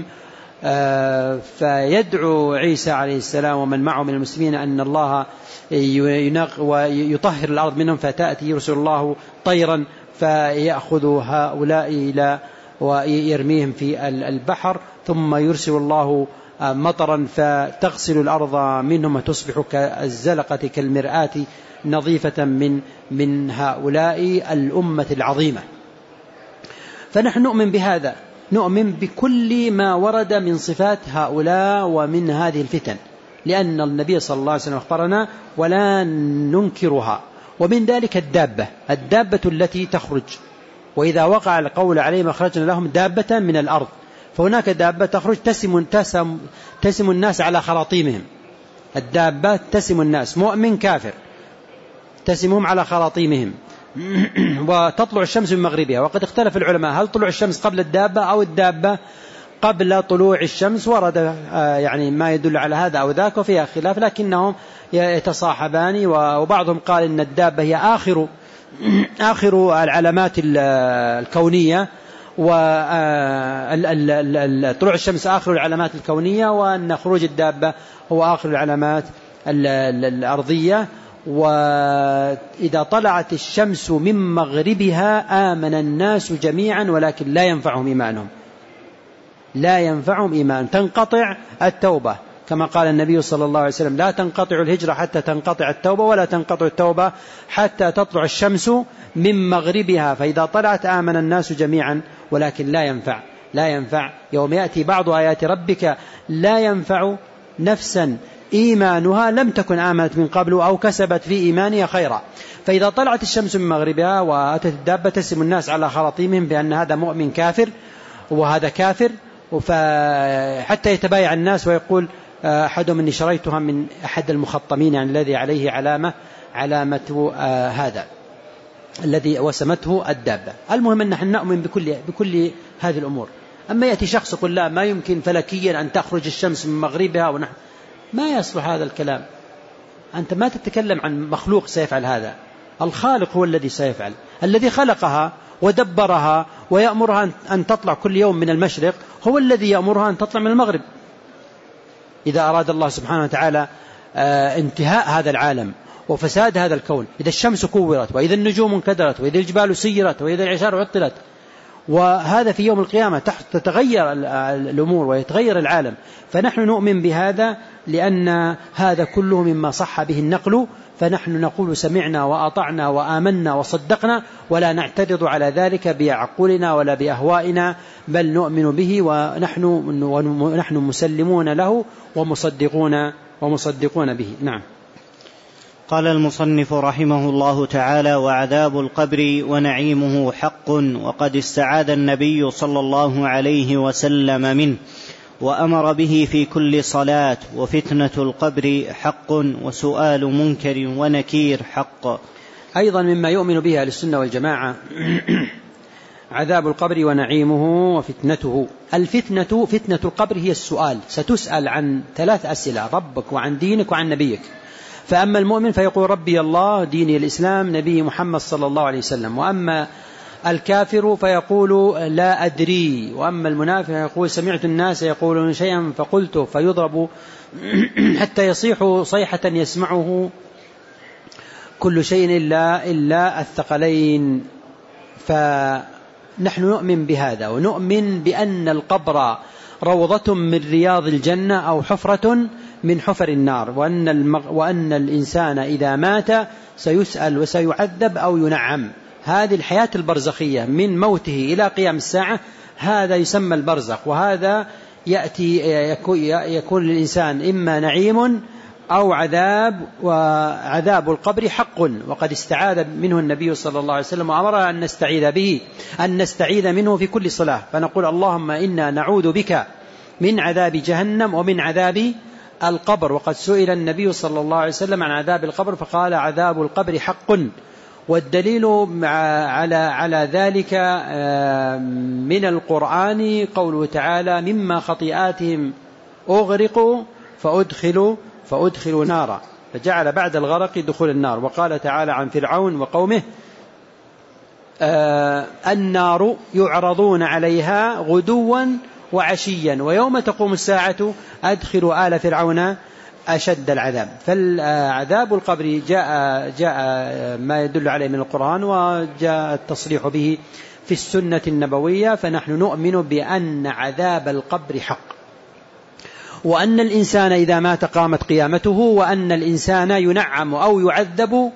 فيدعو عيسى عليه السلام ومن معه من المسلمين أن الله ويطهر الأرض منهم، فتأتي يرسل الله طيرا فيأخذ هؤلاء إلى ويرميهم في البحر، ثم يرسل الله مطرا فتغسل الأرض منهم وتصبح كالزلقة كالمرآة نظيفة من من هؤلاء الأمة العظيمة. فنحن نؤمن بهذا، نؤمن بكل ما ورد من صفات هؤلاء ومن هذه الفتن، لأن النبي صلى الله عليه وسلم أخبرنا ولا ننكرها. ومن ذلك الدابة الدابة التي تخرج، وإذا وقع القول عليهم أخرجنا لهم دابة من الأرض، فهناك دابة تخرج تسم, تسم, تسم الناس على خراطيمهم. الدابة تسم الناس، مؤمن كافر تسمهم على خراطيمهم وتطلع الشمس من مغربها. وقد اختلف العلماء هل طلوع الشمس قبل الدابة أو الدابة قبل طلوع الشمس، ورد يعني ما يدل على هذا أو ذاك وفيها خلاف، لكنهم يتصاحبان. وبعضهم قال إن الدابة هي آخر آخر العلامات الكونية، وطلوع الشمس آخر العلامات الكونية، وأن خروج الدابة هو آخر العلامات الأرضية. وإذا طلعت الشمس من مغربها آمن الناس جميعا ولكن لا ينفعهم إيمانهم لا ينفعهم إيمان تنقطع التوبة، كما قال النبي صلى الله عليه وسلم لا تنقطع الهجرة حتى تنقطع التوبة، ولا تنقطع التوبة حتى تطلع الشمس من مغربها. فإذا طلعت آمن الناس جميعا ولكن لا ينفع لا ينفع يوم يأتي بعض آيات ربك لا ينفع نفسا إيمانها لم تكن آمنت من قبل أو كسبت في إيمانها خيرا. فإذا طلعت الشمس من مغربها وأتت الدابة تسم الناس على خراطيمهم بأن هذا مؤمن كافر وهذا كافر، حتى يتبايع الناس ويقول أحدهم إني شريتها من أحد المخطمين، يعني الذي عليه علامة علامة آه هذا الذي وسمته الدابة. المهم أن نحن نؤمن بكل, بكل هذه الأمور. أما يأتي شخص يقول لا ما يمكن فلكيا أن تخرج الشمس من مغربها ونحن، ما يصلح هذا الكلام. أنت ما تتكلم عن مخلوق سيفعل هذا، الخالق هو الذي سيفعل، الذي خلقها ودبرها ويأمرها أن تطلع كل يوم من المشرق هو الذي يأمرها أن تطلع من المغرب. إذا أراد الله سبحانه وتعالى انتهاء هذا العالم وفساد هذا الكون، إذا الشمس كورت وإذا النجوم انكدرت وإذا الجبال سيرت وإذا العشار عطلت، وهذا في يوم القيامة تتغير الأمور ويتغير العالم. فنحن نؤمن بهذا لأن هذا كله مما صح به النقل، فنحن نقول سمعنا وأطعنا وآمنا وصدقنا، ولا نعترض على ذلك بعقولنا ولا بأهوائنا، بل نؤمن به ونحن, ونحن مسلمون له ومصدقون, ومصدقون به. نعم. قال المصنف رحمه الله تعالى: وعذاب القبر ونعيمه حق، وقد استعاذ النبي صلى الله عليه وسلم منه وأمر به في كل صلاة. وفتنة القبر حق، وسؤال منكر ونكير حق. أيضا مما يؤمن بها للسنة والجماعة عذاب القبر ونعيمه وفتنته. الفتنة فتنة القبر هي السؤال، ستسأل عن ثلاث أسئلة: ربك وعن دينك وعن نبيك. فأما المؤمن فيقول ربي الله، ديني الإسلام، نبي محمد صلى الله عليه وسلم. وأما الكافر فيقول لا أدري. وأما المنافق يقول سمعت الناس يقولون شيئا فقلته، فيضرب حتى يصيح صيحة يسمعه كل شيء إلا, إلا الثقلين. فنحن نؤمن بهذا، ونؤمن بأن القبر روضة من رياض الجنة أو حفرة من حفر النار، وأن, المغ... وأن الإنسان إذا مات سيسأل وسيعذب أو ينعم. هذه الحياة البرزخية من موته إلى قيام الساعة، هذا يسمى البرزخ. وهذا يأتي يكون للإنسان إما نعيم أو عذاب. وعذاب القبر حق، وقد استعاذ منه النبي صلى الله عليه وسلم وأمرنا أن نستعيذ به، أن نستعيذ منه في كل صلاة. فنقول اللهم إنا نعوذ بك من عذاب جهنم ومن عذاب القبر. وقد سئل النبي صلى الله عليه وسلم عن عذاب القبر فقال عذاب القبر حق. والدليل على على ذلك من القرآن قوله تعالى مما خطيئاتهم أغرقوا فأدخلوا فأدخلوا نارا، فجعل بعد الغرق دخول النار. وقال تعالى عن فرعون وقومه النار يعرضون عليها غدوا وعشيا ويوم تقوم الساعة أدخلوا آل فرعون أشد العذاب. فالعذاب القبر جاء, جاء ما يدل عليه من القرآن، وجاء التصريح به في السنة النبوية. فنحن نؤمن بأن عذاب القبر حق، وأن الإنسان إذا مات قامت قيامته، وأن الإنسان ينعم أو يعذب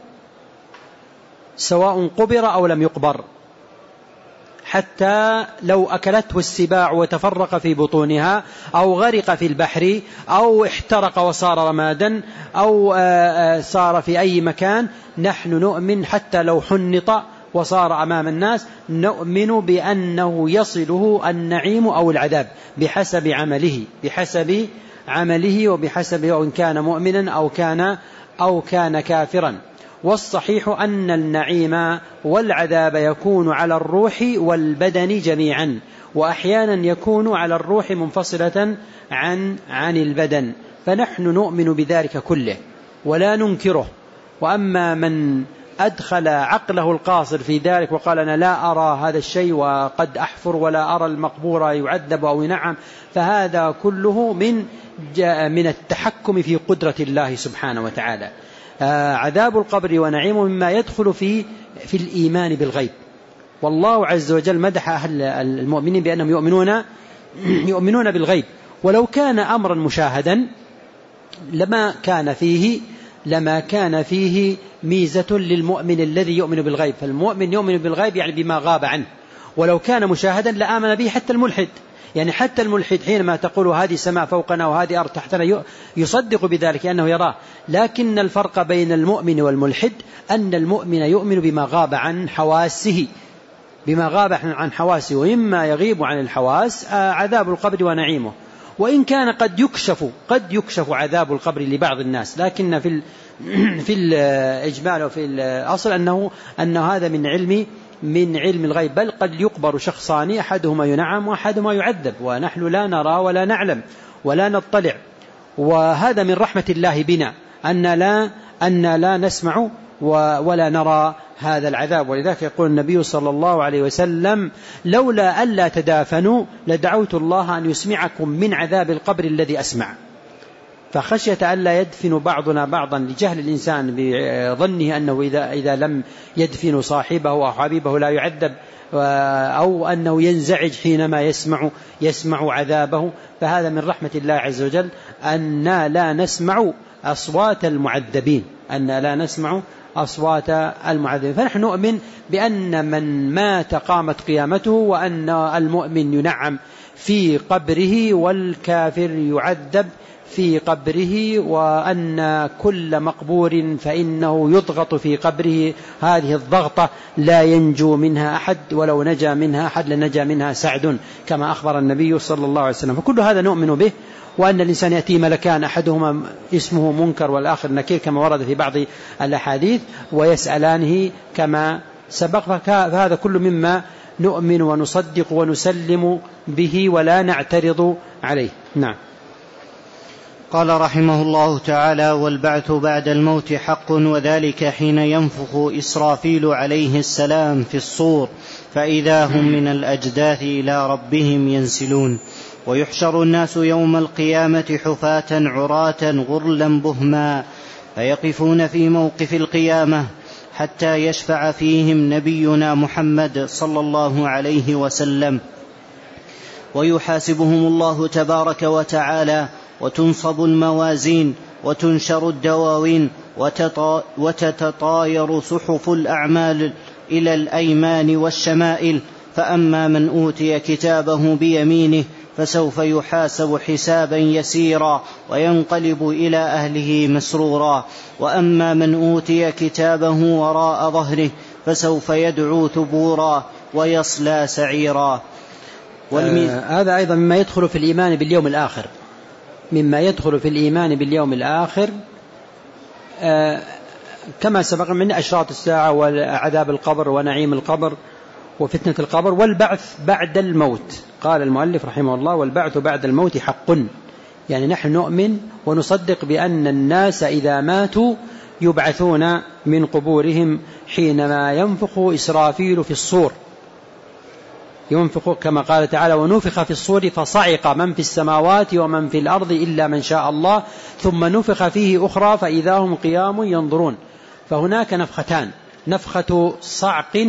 سواء قبر أو لم يقبر، حتى لو أكلته السباع وتفرق في بطونها، أو غرق في البحر، أو احترق وصار رمادا، أو صار في أي مكان. نحن نؤمن حتى لو حنط وصار أمام الناس، نؤمن بأنه يصله النعيم أو العذاب بحسب عمله بحسب عمله وبحسب إن كان مؤمنا أو كان أو كان كافرا. والصحيح أن النعيم والعذاب يكون على الروح والبدن جميعا، وأحيانا يكون على الروح منفصلة عن عن البدن. فنحن نؤمن بذلك كله ولا ننكره. وأما من أدخل عقله القاصر في ذلك وقال أنا لا أرى هذا الشيء وقد أحفر ولا أرى المقبور يعذب أو ينعم، فهذا كله من من التحكم في قدرة الله سبحانه وتعالى. عذاب القبر ونعيم مما يدخل في في الإيمان بالغيب. والله عز وجل مدح أهل المؤمنين بأنهم يؤمنون يؤمنون بالغيب. ولو كان أمرا مشاهدا لما كان فيه لما كان فيه ميزة للمؤمن الذي يؤمن بالغيب. فالمؤمن يؤمن بالغيب يعني بما غاب عنه ولو كان مشاهدا لآمن به حتى الملحد. يعني حتى الملحد حينما تقول هذه سماء فوقنا وهذه أرض تحتنا يصدق بذلك أنه يراه. لكن الفرق بين المؤمن والملحد أن المؤمن يؤمن بما غاب عن حواسه، بما غاب عن حواسه، وإما يغيب عن الحواس عذاب القبر ونعيمه. وإن كان قد يكشف قد يكشف عذاب القبر لبعض الناس، لكن في في الإجمال وفي الأصل أنه أن هذا من علم من علم الغيب، بل قد يقبر شخصان أحدهما ينعم وأحدهما يعذب، ونحن لا نرى ولا نعلم ولا نطلع. وهذا من رحمة الله بنا أن لا أن لا نسمع ولا نرى هذا العذاب. ولذلك يقول النبي صلى الله عليه وسلم: لولا ألا تدافنوا لدعوت الله أن يسمعكم من عذاب القبر الذي أسمع. فخشية ألا يدفن بعضنا بعضا لجهل الإنسان بظنه أنه إذا, إذا لم يدفن صاحبه أو حبيبه لا يعذب، أو أنه ينزعج حينما يسمع, يسمع عذابه. فهذا من رحمة الله عز وجل أن لا نسمع أصوات المعذبين، أن لا نسمع أصوات المعذبين. فنحن نؤمن بأن من مات قامت قيامته، وأن المؤمن ينعم في قبره والكافر يعذب في قبره، وأن كل مقبور فإنه يضغط في قبره هذه الضغطة لا ينجو منها أحد، ولو نجا منها أحد لنجا منها سعد كما أخبر النبي صلى الله عليه وسلم. فكل هذا نؤمن به. وأن الإنسان يأتي ملكان أحدهما اسمه منكر والآخر نكير كما ورد في بعض الأحاديث ويسألانه كما سبق. فهذا كل مما نؤمن ونصدق ونسلم به ولا نعترض عليه. نعم. قال رحمه الله تعالى: والبعث بعد الموت حق، وذلك حين ينفخ إسرافيل عليه السلام في الصور فإذا هم من الأجداث إلى ربهم ينسلون. ويحشر الناس يوم القيامة حفاة عراة غرلا بهما فيقفون في موقف القيامة حتى يشفع فيهم نبينا محمد صلى الله عليه وسلم، ويحاسبهم الله تبارك وتعالى، وتنصب الموازين وتنشر الدواوين وتتطاير صحف الأعمال إلى الأيمان والشمائل. فأما من أوتي كتابه بيمينه فسوف يحاسب حسابا يسيرا وينقلب إلى أهله مسرورا، وأما من أوتي كتابه وراء ظهره فسوف يدعو ثبورا ويصلى سعيرا. آه هذا أيضا مما يدخل في الإيمان باليوم الآخر، مما يدخل في الإيمان باليوم الآخر آه كما سبق من أشراط الساعة وعذاب القبر ونعيم القبر وفتنة القبر والبعث بعد الموت. قال المؤلف رحمه الله: والبعث بعد الموت حق. يعني نحن نؤمن ونصدق بأن الناس إذا ماتوا يبعثون من قبورهم حينما ينفخ إسرافيل في الصور، ينفخ كما قال تعالى: ونفخ في الصور فصعق من في السماوات ومن في الأرض إلا من شاء الله ثم نفخ فيه أخرى فإذا هم قيام ينظرون. فهناك نفختان: نفخة صعق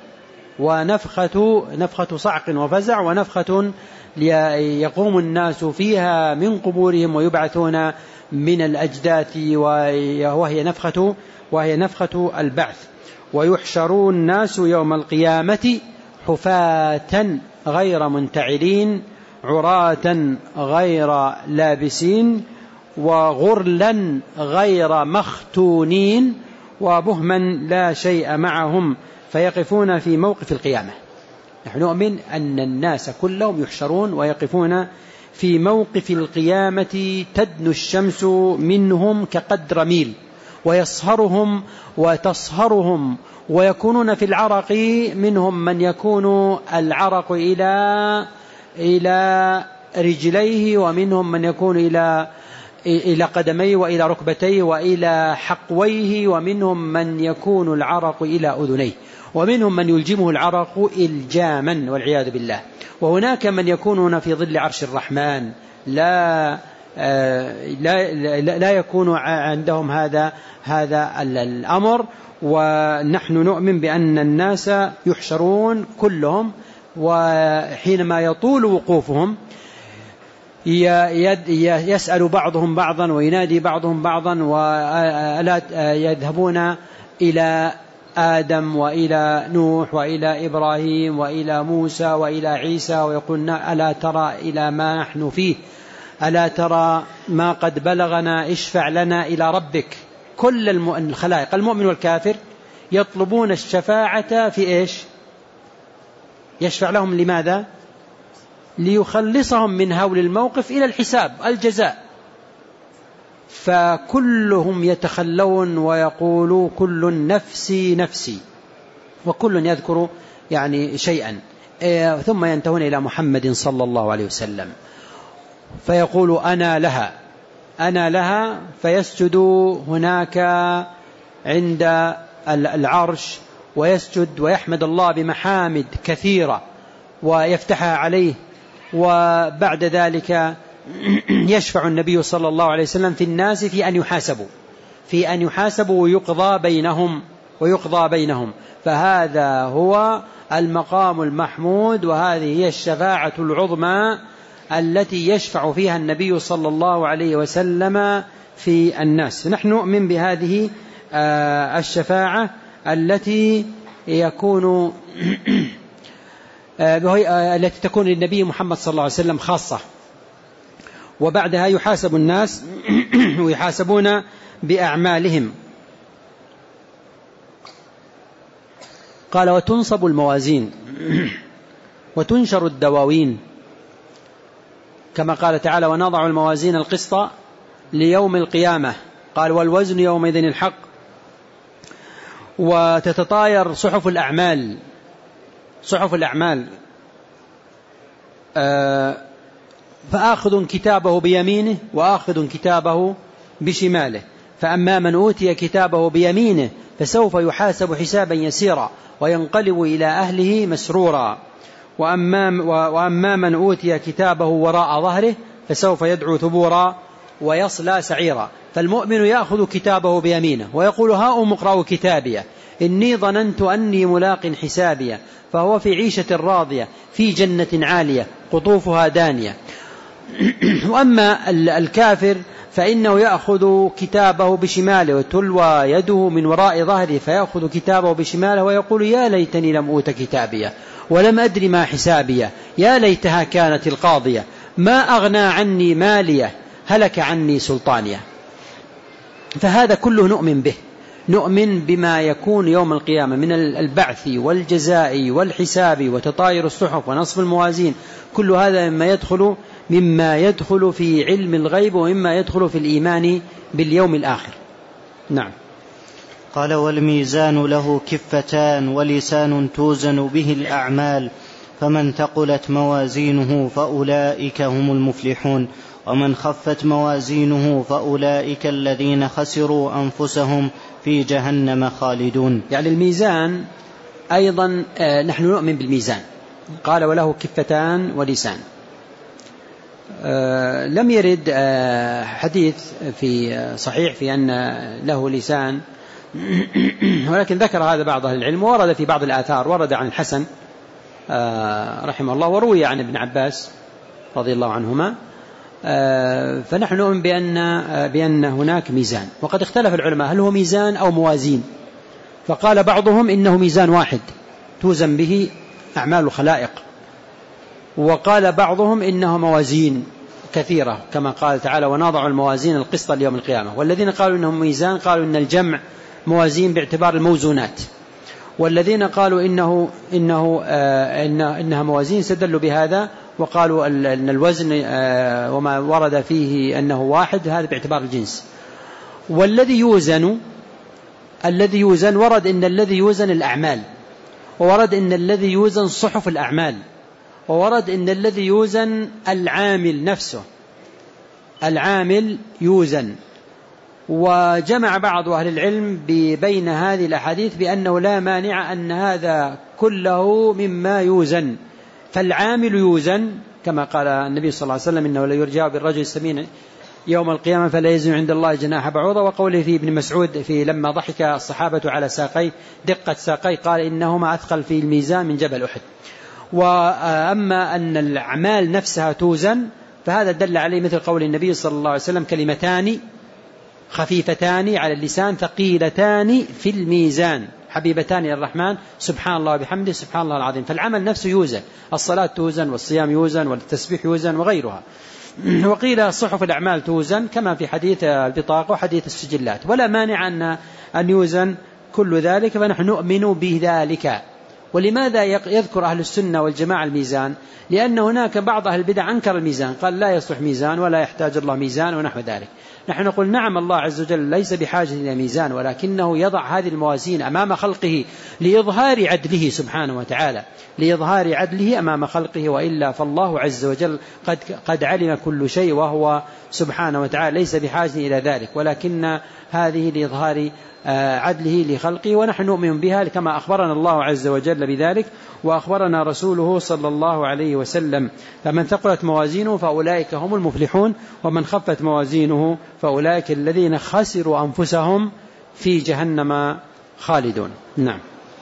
ونفخة نفخة صعق وفزع، ونفخة يقوم الناس فيها من قبورهم ويبعثون من الأجداث، وهي نفخة وهي نفخة البعث. ويحشرون الناس يوم القيامة حفاة غير منتعلين عراة غير لابسين وغرلا غير مختونين وبهما لا شيء معهم فيقفون في موقف القيامة. نحن نؤمن أن الناس كلهم يحشرون ويقفون في موقف القيامة تدنو الشمس منهم كقدر ميل ويصهرهم وتصهرهم، ويكونون في العرق، منهم من يكون العرق إلى إلى رجليه، ومنهم من يكون إلى إلى قدميه وإلى ركبتيه وإلى حقويه، ومنهم من يكون العرق إلى أذنيه، ومنهم من يلجمه العرق إلجاما والعياذ بالله. وهناك من يكونون في ظل عرش الرحمن لا لا لا يكون عندهم هذا هذا الأمر. ونحن نؤمن بأن الناس يحشرون كلهم، وحينما يطول وقوفهم يسأل بعضهم بعضا وينادي بعضهم بعضا، ولا يذهبون إلى آدم وإلى نوح وإلى إبراهيم وإلى موسى وإلى عيسى ويقول ألا ترى إلى ما نحن فيه، ألا ترى ما قد بلغنا، اشفع لنا إلى ربك. كل الخلائق المؤمن والكافر يطلبون الشفاعة في إيش؟ يشفع لهم لماذا؟ ليخلصهم من هول الموقف إلى الحساب الجزاء. فكلهم يتخلون ويقولوا كل نفسي نفسي، وكل يذكر يعني شيئا، ثم ينتهون إلى محمد صلى الله عليه وسلم فيقول أنا لها أنا لها، فيسجد هناك عند العرش ويسجد ويحمد الله بمحامد كثيرة ويفتحها عليه. وبعد ذلك يشفع النبي صلى الله عليه وسلم في الناس في أن يحاسبوا في أن يحاسبوا ويقضى بينهم ويقضى بينهم فهذا هو المقام المحمود، وهذه هي الشفاعة العظمى التي يشفع فيها النبي صلى الله عليه وسلم في الناس. نحن نؤمن بهذه الشفاعة التي يكون التي تكون للنبي محمد صلى الله عليه وسلم خاصة، وبعدها يحاسب الناس ويحاسبون بأعمالهم. قال وتنصب الموازين وتنشر الدواوين، كما قال تعالى ونضع الموازين القسط ليوم القيامة، قال والوزن يومئذ الحق. وتتطاير صحف الأعمال صحف الأعمال فآخذ كتابه بيمينه وآخذ كتابه بشماله، فأما من أوتي كتابه بيمينه فسوف يحاسب حسابا يسيرا وينقلب إلى أهله مسرورا، وأما, وأما من أوتي كتابه وراء ظهره فسوف يدعو ثبورا ويصلى سعيرا. فالمؤمن يأخذ كتابه بيمينه ويقول هاؤم اقرأوا كتابي إني ظننت أني ملاق حسابي، فهو في عيشة راضية في جنة عالية قطوفها دانية. وأما الكافر فإنه يأخذ كتابه بشماله وتلوى يده من وراء ظهره فيأخذ كتابه بشماله ويقول يا ليتني لم أوت كتابي ولم أدري ما حسابي، يا ليتها كانت القاضية ما أغنى عني مالية هلك عني سلطانية. فهذا كله نؤمن به، نؤمن بما يكون يوم القيامة من البعث والجزاء والحساب وتطاير الصحف ونصب الموازين، كل هذا مما يدخل مما يدخل في علم الغيب ومما يدخل في الإيمان باليوم الآخر. نعم. قال والميزان له كفتان ولسان توزن به الأعمال، فمن ثقلت موازينه فأولئك هم المفلحون، ومن خفت موازينه فأولئك الذين خسروا أنفسهم في جهنم خالدون. يعني الميزان أيضا نحن نؤمن بالميزان. قال وله كفتان ولسان. لم يرد حديث في صحيح في أن له لسان، ولكن ذكر هذا بعض أهل العلم، ورد في بعض الآثار، ورد عن الحسن رحمه الله وروي عن ابن عباس رضي الله عنهما. فنحن نؤمن بأن, بأن هناك ميزان، وقد اختلف العلماء هل هو ميزان أو موازين، فقال بعضهم إنه ميزان واحد توزن به أعمال الخلائق، وقال بعضهم إنه موازين كثيرة كما قال تعالى ونضع الموازين القسط ليوم القيامة. والذين قالوا إنه ميزان قالوا إن الجمع موازين باعتبار الموزونات، والذين قالوا إنه, إنه آه إنه إنها موازين استدلوا بهذا وقالوا أن الوزن آه وما ورد فيه أنه واحد هذا باعتبار الجنس. والذي يوزن الذي يوزن ورد إن الذي يوزن الأعمال، وورد إن الذي يوزن صحف الأعمال، وورد إن الذي يوزن العامل نفسه، العامل يوزن. وجمع بعض أهل العلم بين هذه الأحاديث بأنه لا مانع أن هذا كله مما يوزن، فالعامل يوزن كما قال النبي صلى الله عليه وسلم إنه لا يرجع بالرجل السمين يوم القيامة فلا يزن عند الله جناح بعوضة، وقوله في ابن مسعود في لما ضحك الصحابة على ساقي دقة ساقي قال إنهما أثقل في الميزان من جبل أحد. وأما أن الأعمال نفسها توزن فهذا دل عليه مثل قول النبي صلى الله عليه وسلم كلمتان خفيفتان على اللسان ثقيلتان في الميزان، حبيبتان إلى الرحمن سبحان الله وبحمده سبحان الله العظيم. فالعمل نفسه يوزن، الصلاة توزن والصيام يوزن والتسبيح يوزن وغيرها. وقيل صحف الأعمال توزن كما في حديث البطاقة وحديث السجلات، ولا مانع أن أن يوزن كل ذلك، فنحن نؤمن بذلك. ولماذا يذكر أهل السنة والجماعة الميزان؟ لأن هناك بعض أهل البدع أنكر الميزان، قال لا يصلح ميزان ولا يحتاج الله ميزان ونحو ذلك. نحن نقول نعم، الله عز وجل ليس بحاجة إلى ميزان، ولكنه يضع هذه الموازين أمام خلقه لإظهار عدله سبحانه وتعالى، لإظهار عدله أمام خلقه، وإلا فالله عز وجل قد, قد علم كل شيء، وهو سبحانه وتعالى ليس بحاجة إلى ذلك، ولكن هذه لإظهار عدله لخلقه، ونحن نؤمن بها كما أخبرنا الله عز وجل بذلك، وأخبرنا رسوله صلى الله عليه وسلم. فمن ثقلت موازينه فأولئك هم المفلحون، ومن خفت موازينه فأولئك الذين خسروا أنفسهم في جهنم خالدون. نعم.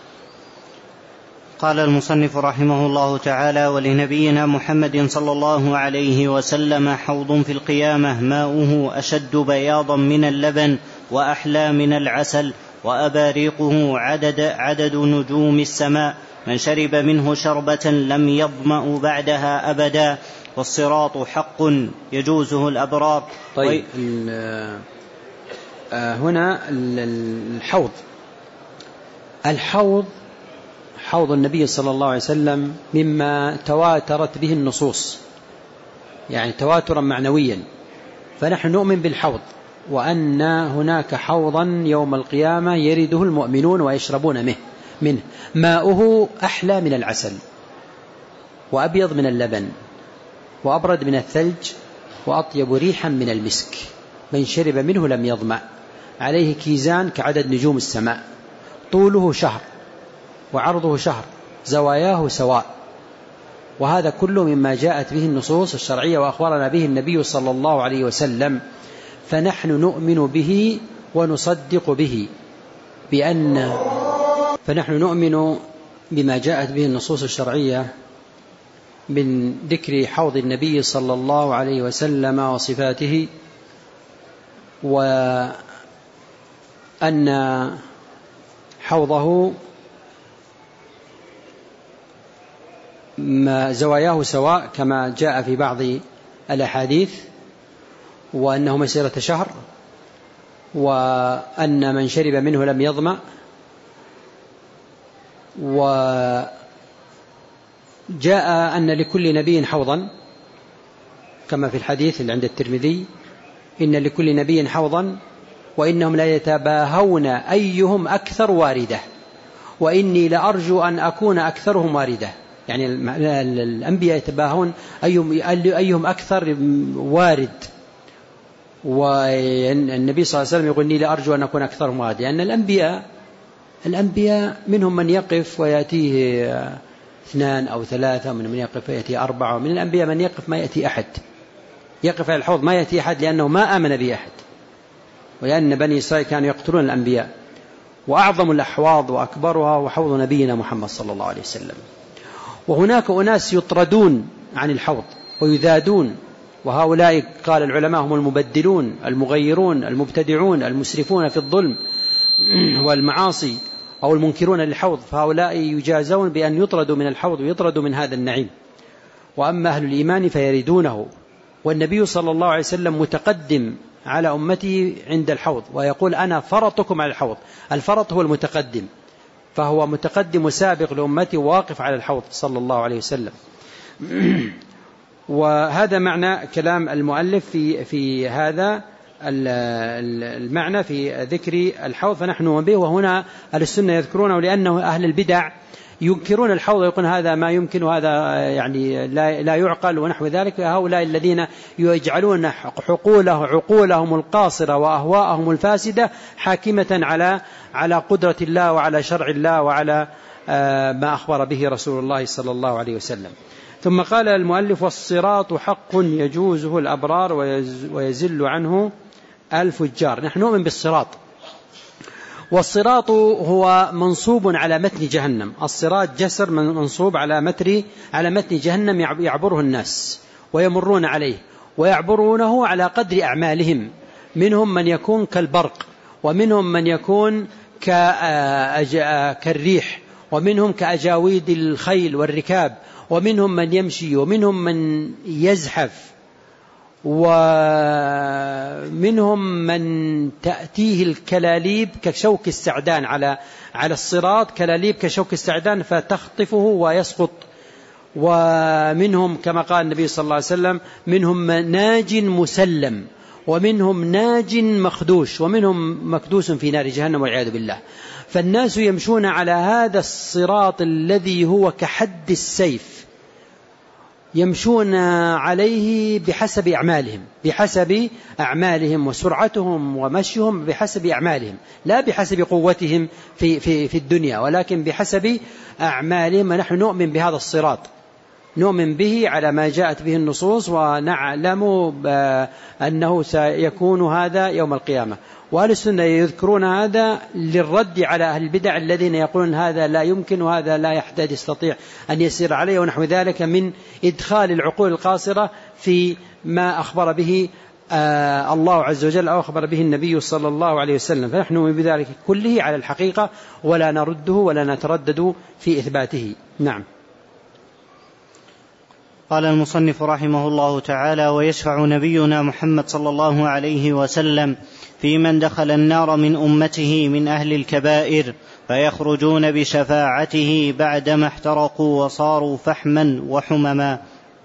قال المصنف رحمه الله تعالى: ولنبينا محمد صلى الله عليه وسلم حوض في القيامة ماؤه أشد بياضا من اللبن وأحلى من العسل، وأباريقه عدد, عدد نجوم السماء، من شرب منه شربة لم يظمأ بعدها أبدا، والصراط حق يجوزه الأبرار. طيب، هنا الحوض الحوض حوض النبي صلى الله عليه وسلم مما تواترت به النصوص، يعني تواترا معنويا، فنحن نؤمن بالحوض، وأن هناك حوضا يوم القيامة يرده المؤمنون ويشربون منه منه ماؤه أحلى من العسل، وأبيض من اللبن، وأبرد من الثلج، وأطيب ريحا من المسك، من شرب منه لم يظمأ، عليه كيزان كعدد نجوم السماء، طوله شهر وعرضه شهر، زواياه سواء. وهذا كله مما جاءت به النصوص الشرعية وأخبرنا به النبي صلى الله عليه وسلم، فنحن نؤمن به ونصدق به، بأن فنحن نؤمن بما جاءت به النصوص الشرعية من ذكر حوض النبي صلى الله عليه وسلم وصفاته، وأن حوضه ما زواياه سواء كما جاء في بعض الأحاديث، وأنه مسيرة شهر، وأن من شرب منه لم يظمأ، وجاء أن لكل نبي حوضا كما في الحديث اللي عند الترمذي: إن لكل نبي حوضا وإنهم لا يتباهون أيهم أكثر واردة، وإني لأرجو أن أكون أكثرهم واردة. يعني الأنبياء يتباهون أيهم, أيهم أكثر وارد، والنبي صلى الله عليه وسلم يقول: إني لأرجو أن أكون أكثرهم واردة، لأن يعني الأنبياء الأنبياء منهم من يقف ويأتيه اثنان أو ثلاثة، ومن من يقف ويأتي أربعة، ومن الأنبياء من يقف ما يأتي أحد، يقف على الحوض ما يأتي أحد، لأنه ما آمن به أحد، ولأن بني إسرائيل كانوا يقتلون الأنبياء. وأعظم الأحواض وأكبرها وحوض نبينا محمد صلى الله عليه وسلم. وهناك أناس يطردون عن الحوض ويذادون، وهؤلاء قال العلماء هم المبدلون المغيرون المبتدعون المسرفون في الظلم والمعاصي، أو المنكرون للحوض، فهؤلاء يجازون بأن يطردوا من الحوض ويطردوا من هذا النعيم. وأما أهل الإيمان فيردونه، والنبي صلى الله عليه وسلم متقدم على أمته عند الحوض، ويقول: أنا فرطكم على الحوض. الفرط هو المتقدم، فهو متقدم وسابق لأمته واقف على الحوض صلى الله عليه وسلم. وهذا معنى كلام المؤلف في في هذا المعنى في ذكر الحوض، فنحن نؤمن به. وهنا أهل السنة يذكرونه لأنه أهل البدع ينكرون الحوض ويقولون هذا ما يمكن وهذا يعني لا, لا يعقل ونحو ذلك. هؤلاء الذين يجعلون حقوله عقولهم القاصرة وأهواءهم الفاسدة حاكمة على على قدرة الله وعلى شرع الله وعلى ما أخبر به رسول الله صلى الله عليه وسلم. ثم قال المؤلف: والصراط حق يجوزه الأبرار ويزل عنه الفجار. نحن نؤمن بالصراط، والصراط هو منصوب على متن جهنم. الصراط جسر منصوب على متن على متن جهنم يعبره الناس ويمرون عليه، ويعبرونه على قدر أعمالهم، منهم من يكون كالبرق، ومنهم من يكون كالريح، ومنهم كأجاويد الخيل والركاب، ومنهم من يمشي، ومنهم من يزحف، ومنهم من تأتيه الكلاليب كشوك السعدان على على الصراط، كلاليب كشوك السعدان فتخطفه ويسقط. ومنهم كما قال النبي صلى الله عليه وسلم منهم ناج مسلم، ومنهم ناج مخدوش، ومنهم مكدوس في نار جهنم والعياذ بالله. فالناس يمشون على هذا الصراط الذي هو كحد السيف، يمشون عليه بحسب أعمالهم بحسب أعمالهم وسرعتهم ومشيهم بحسب أعمالهم، لا بحسب قوتهم في, في, في الدنيا، ولكن بحسب أعمالهم. ونحن نؤمن بهذا الصراط، نؤمن به على ما جاءت به النصوص، ونعلم أنه سيكون هذا يوم القيامة. وأهل السنة يذكرون هذا للرد على أهل البدع الذين يقولون هذا لا يمكن وهذا لا يحتاج يستطيع أن يسير عليه، ونحو ذلك من إدخال العقول القاصرة في ما أخبر به آه الله عز وجل أو أخبر به النبي صلى الله عليه وسلم. فنحن نؤمن بذلك كله على الحقيقة، ولا نرده ولا نتردد في إثباته. نعم. قال المصنف رحمه الله تعالى: ويشفع نبينا محمد صلى الله عليه وسلم في من دخل النار من أمته من أهل الكبائر، فيخرجون بشفاعته بعدما احترقوا وصاروا فحما وحمما،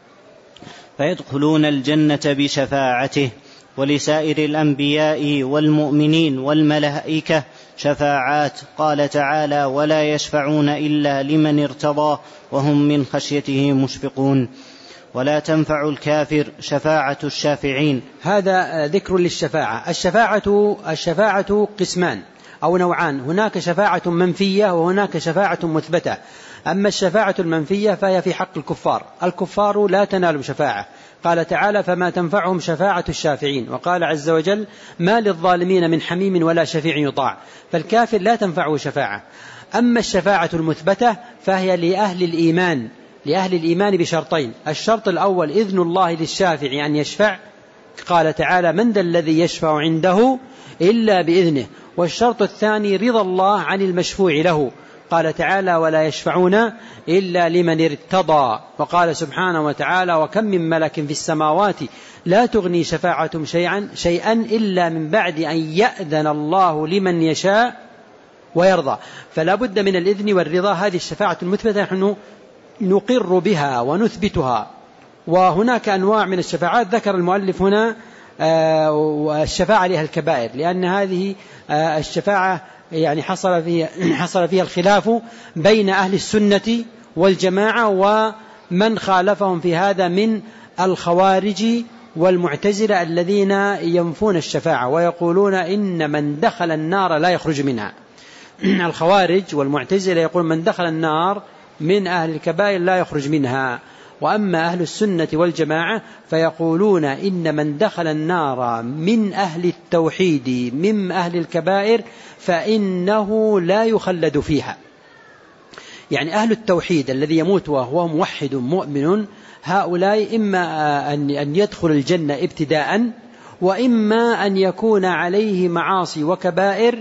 فيدخلون الجنة بشفاعته. ولسائر الأنبياء والمؤمنين والملائكة شفاعات، قال تعالى: ولا يشفعون إلا لمن ارتضى وهم من خشيته مشفقون. ولا تنفع الكافر شفاعة الشافعين. هذا ذكر للشفاعة. الشفاعة الشفاعة قسمان أو نوعان، هناك شفاعة منفية وهناك شفاعة مثبتة. أما الشفاعة المنفية فهي في حق الكفار، الكفار لا تنال شفاعة، قال تعالى: فما تنفعهم شفاعة الشافعين. وقال عز وجل: ما للظالمين من حميم ولا شفيع يطاع. فالكافر لا تنفعه شفاعة. أما الشفاعة المثبتة فهي لأهل الإيمان لأهل الإيمان بشرطين: الشرط الأول إذن الله للشافع أن يشفع، قال تعالى: من ذا الذي يشفع عنده إلا بإذنه. والشرط الثاني رضا الله عن المشفوع له، قال تعالى: ولا يشفعون إلا لمن ارتضى. وقال سبحانه وتعالى: وكم من ملك في السماوات لا تغني شفاعتهم شيئا شيئا إلا من بعد أن يأذن الله لمن يشاء ويرضى. فلا بد من الإذن والرضا. هذه الشفاعة المثبتة نحن نقر بها ونثبتها. وهناك أنواع من الشفاعات ذكر المؤلف هنا الشفاعة لها الكبائر، لأن هذه الشفاعة يعني حصل فيها, حصل فيها الخلاف بين أهل السنة والجماعة ومن خالفهم في هذا من الخوارج والمعتزلة الذين ينفون الشفاعة ويقولون إن من دخل النار لا يخرج منها. الخوارج والمعتزلة يقول من دخل النار من أهل الكبائر لا يخرج منها. وأما أهل السنة والجماعة فيقولون إن من دخل النار من أهل التوحيد من أهل الكبائر فإنه لا يخلد فيها. يعني أهل التوحيد الذي يموت وهو موحد مؤمن، هؤلاء إما أن يدخل الجنة ابتداء، وإما أن يكون عليه معاصي وكبائر،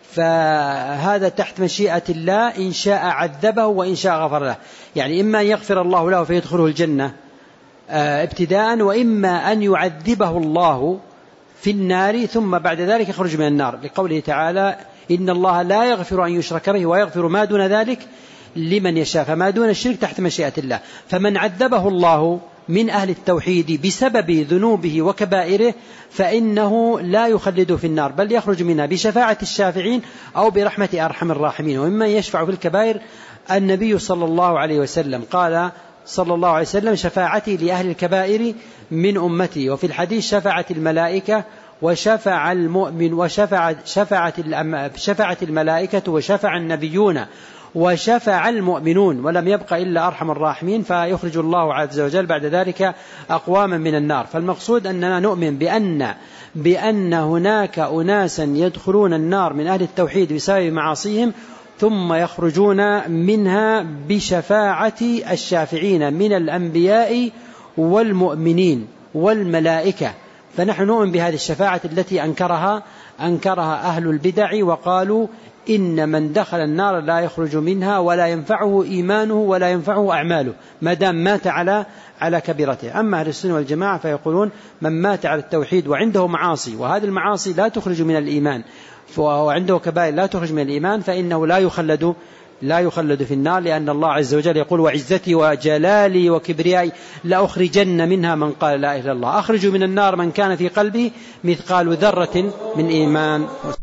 فهذا تحت مشيئة الله، إن شاء عذبه وإن شاء غفر له. يعني إما أن يغفر الله له فيدخله الجنة ابتداء، وإما أن يعذبه الله في النار ثم بعد ذلك يخرج من النار، لقوله تعالى: إن الله لا يغفر أن يشرك به ويغفر ما دون ذلك لمن يشاء. فما دون الشرك تحت مشيئة الله. فمن عذبه الله من أهل التوحيد بسبب ذنوبه وكبائره فإنه لا يخلده في النار، بل يخرج منها بشفاعة الشافعين أو برحمة أرحم الراحمين. وممن يشفع في الكبائر النبي صلى الله عليه وسلم، قال صلى الله عليه وسلم: شفاعتي لأهل الكبائر من أمتي. وفي الحديث: شفعت الملائكة وشفع المؤمن وشفعت شفعت شفعت الملائكة وشفع النبيون وشفع المؤمنون ولم يبق إلا أرحم الراحمين، فيخرج الله عز وجل بعد ذلك أقواما من النار. فالمقصود أننا نؤمن بأن بأن هناك أناسا يدخلون النار من أهل التوحيد بسبب معاصيهم ثم يخرجون منها بشفاعة الشافعين من الأنبياء والمؤمنين والملائكة. فنحن نؤمن بهذه الشفاعة التي أنكرها أنكرها أهل البدع وقالوا إن من دخل النار لا يخرج منها ولا ينفعه إيمانه ولا ينفعه أعماله ما دام مات على على كبيرته. أما أهل السنة والجماعة فيقولون من مات على التوحيد وعنده معاصي وهذه المعاصي لا تخرج من الإيمان وعنده كبائر لا تخرج من الإيمان فإنه لا يخلد لا يخلد في النار، لأن الله عز وجل يقول وعزتي وجلالي وكبريائي لأخرجن منها من قال لا إله إلا الله. أخرج من النار من كان في قلبه مثقال ذرة من إيمان.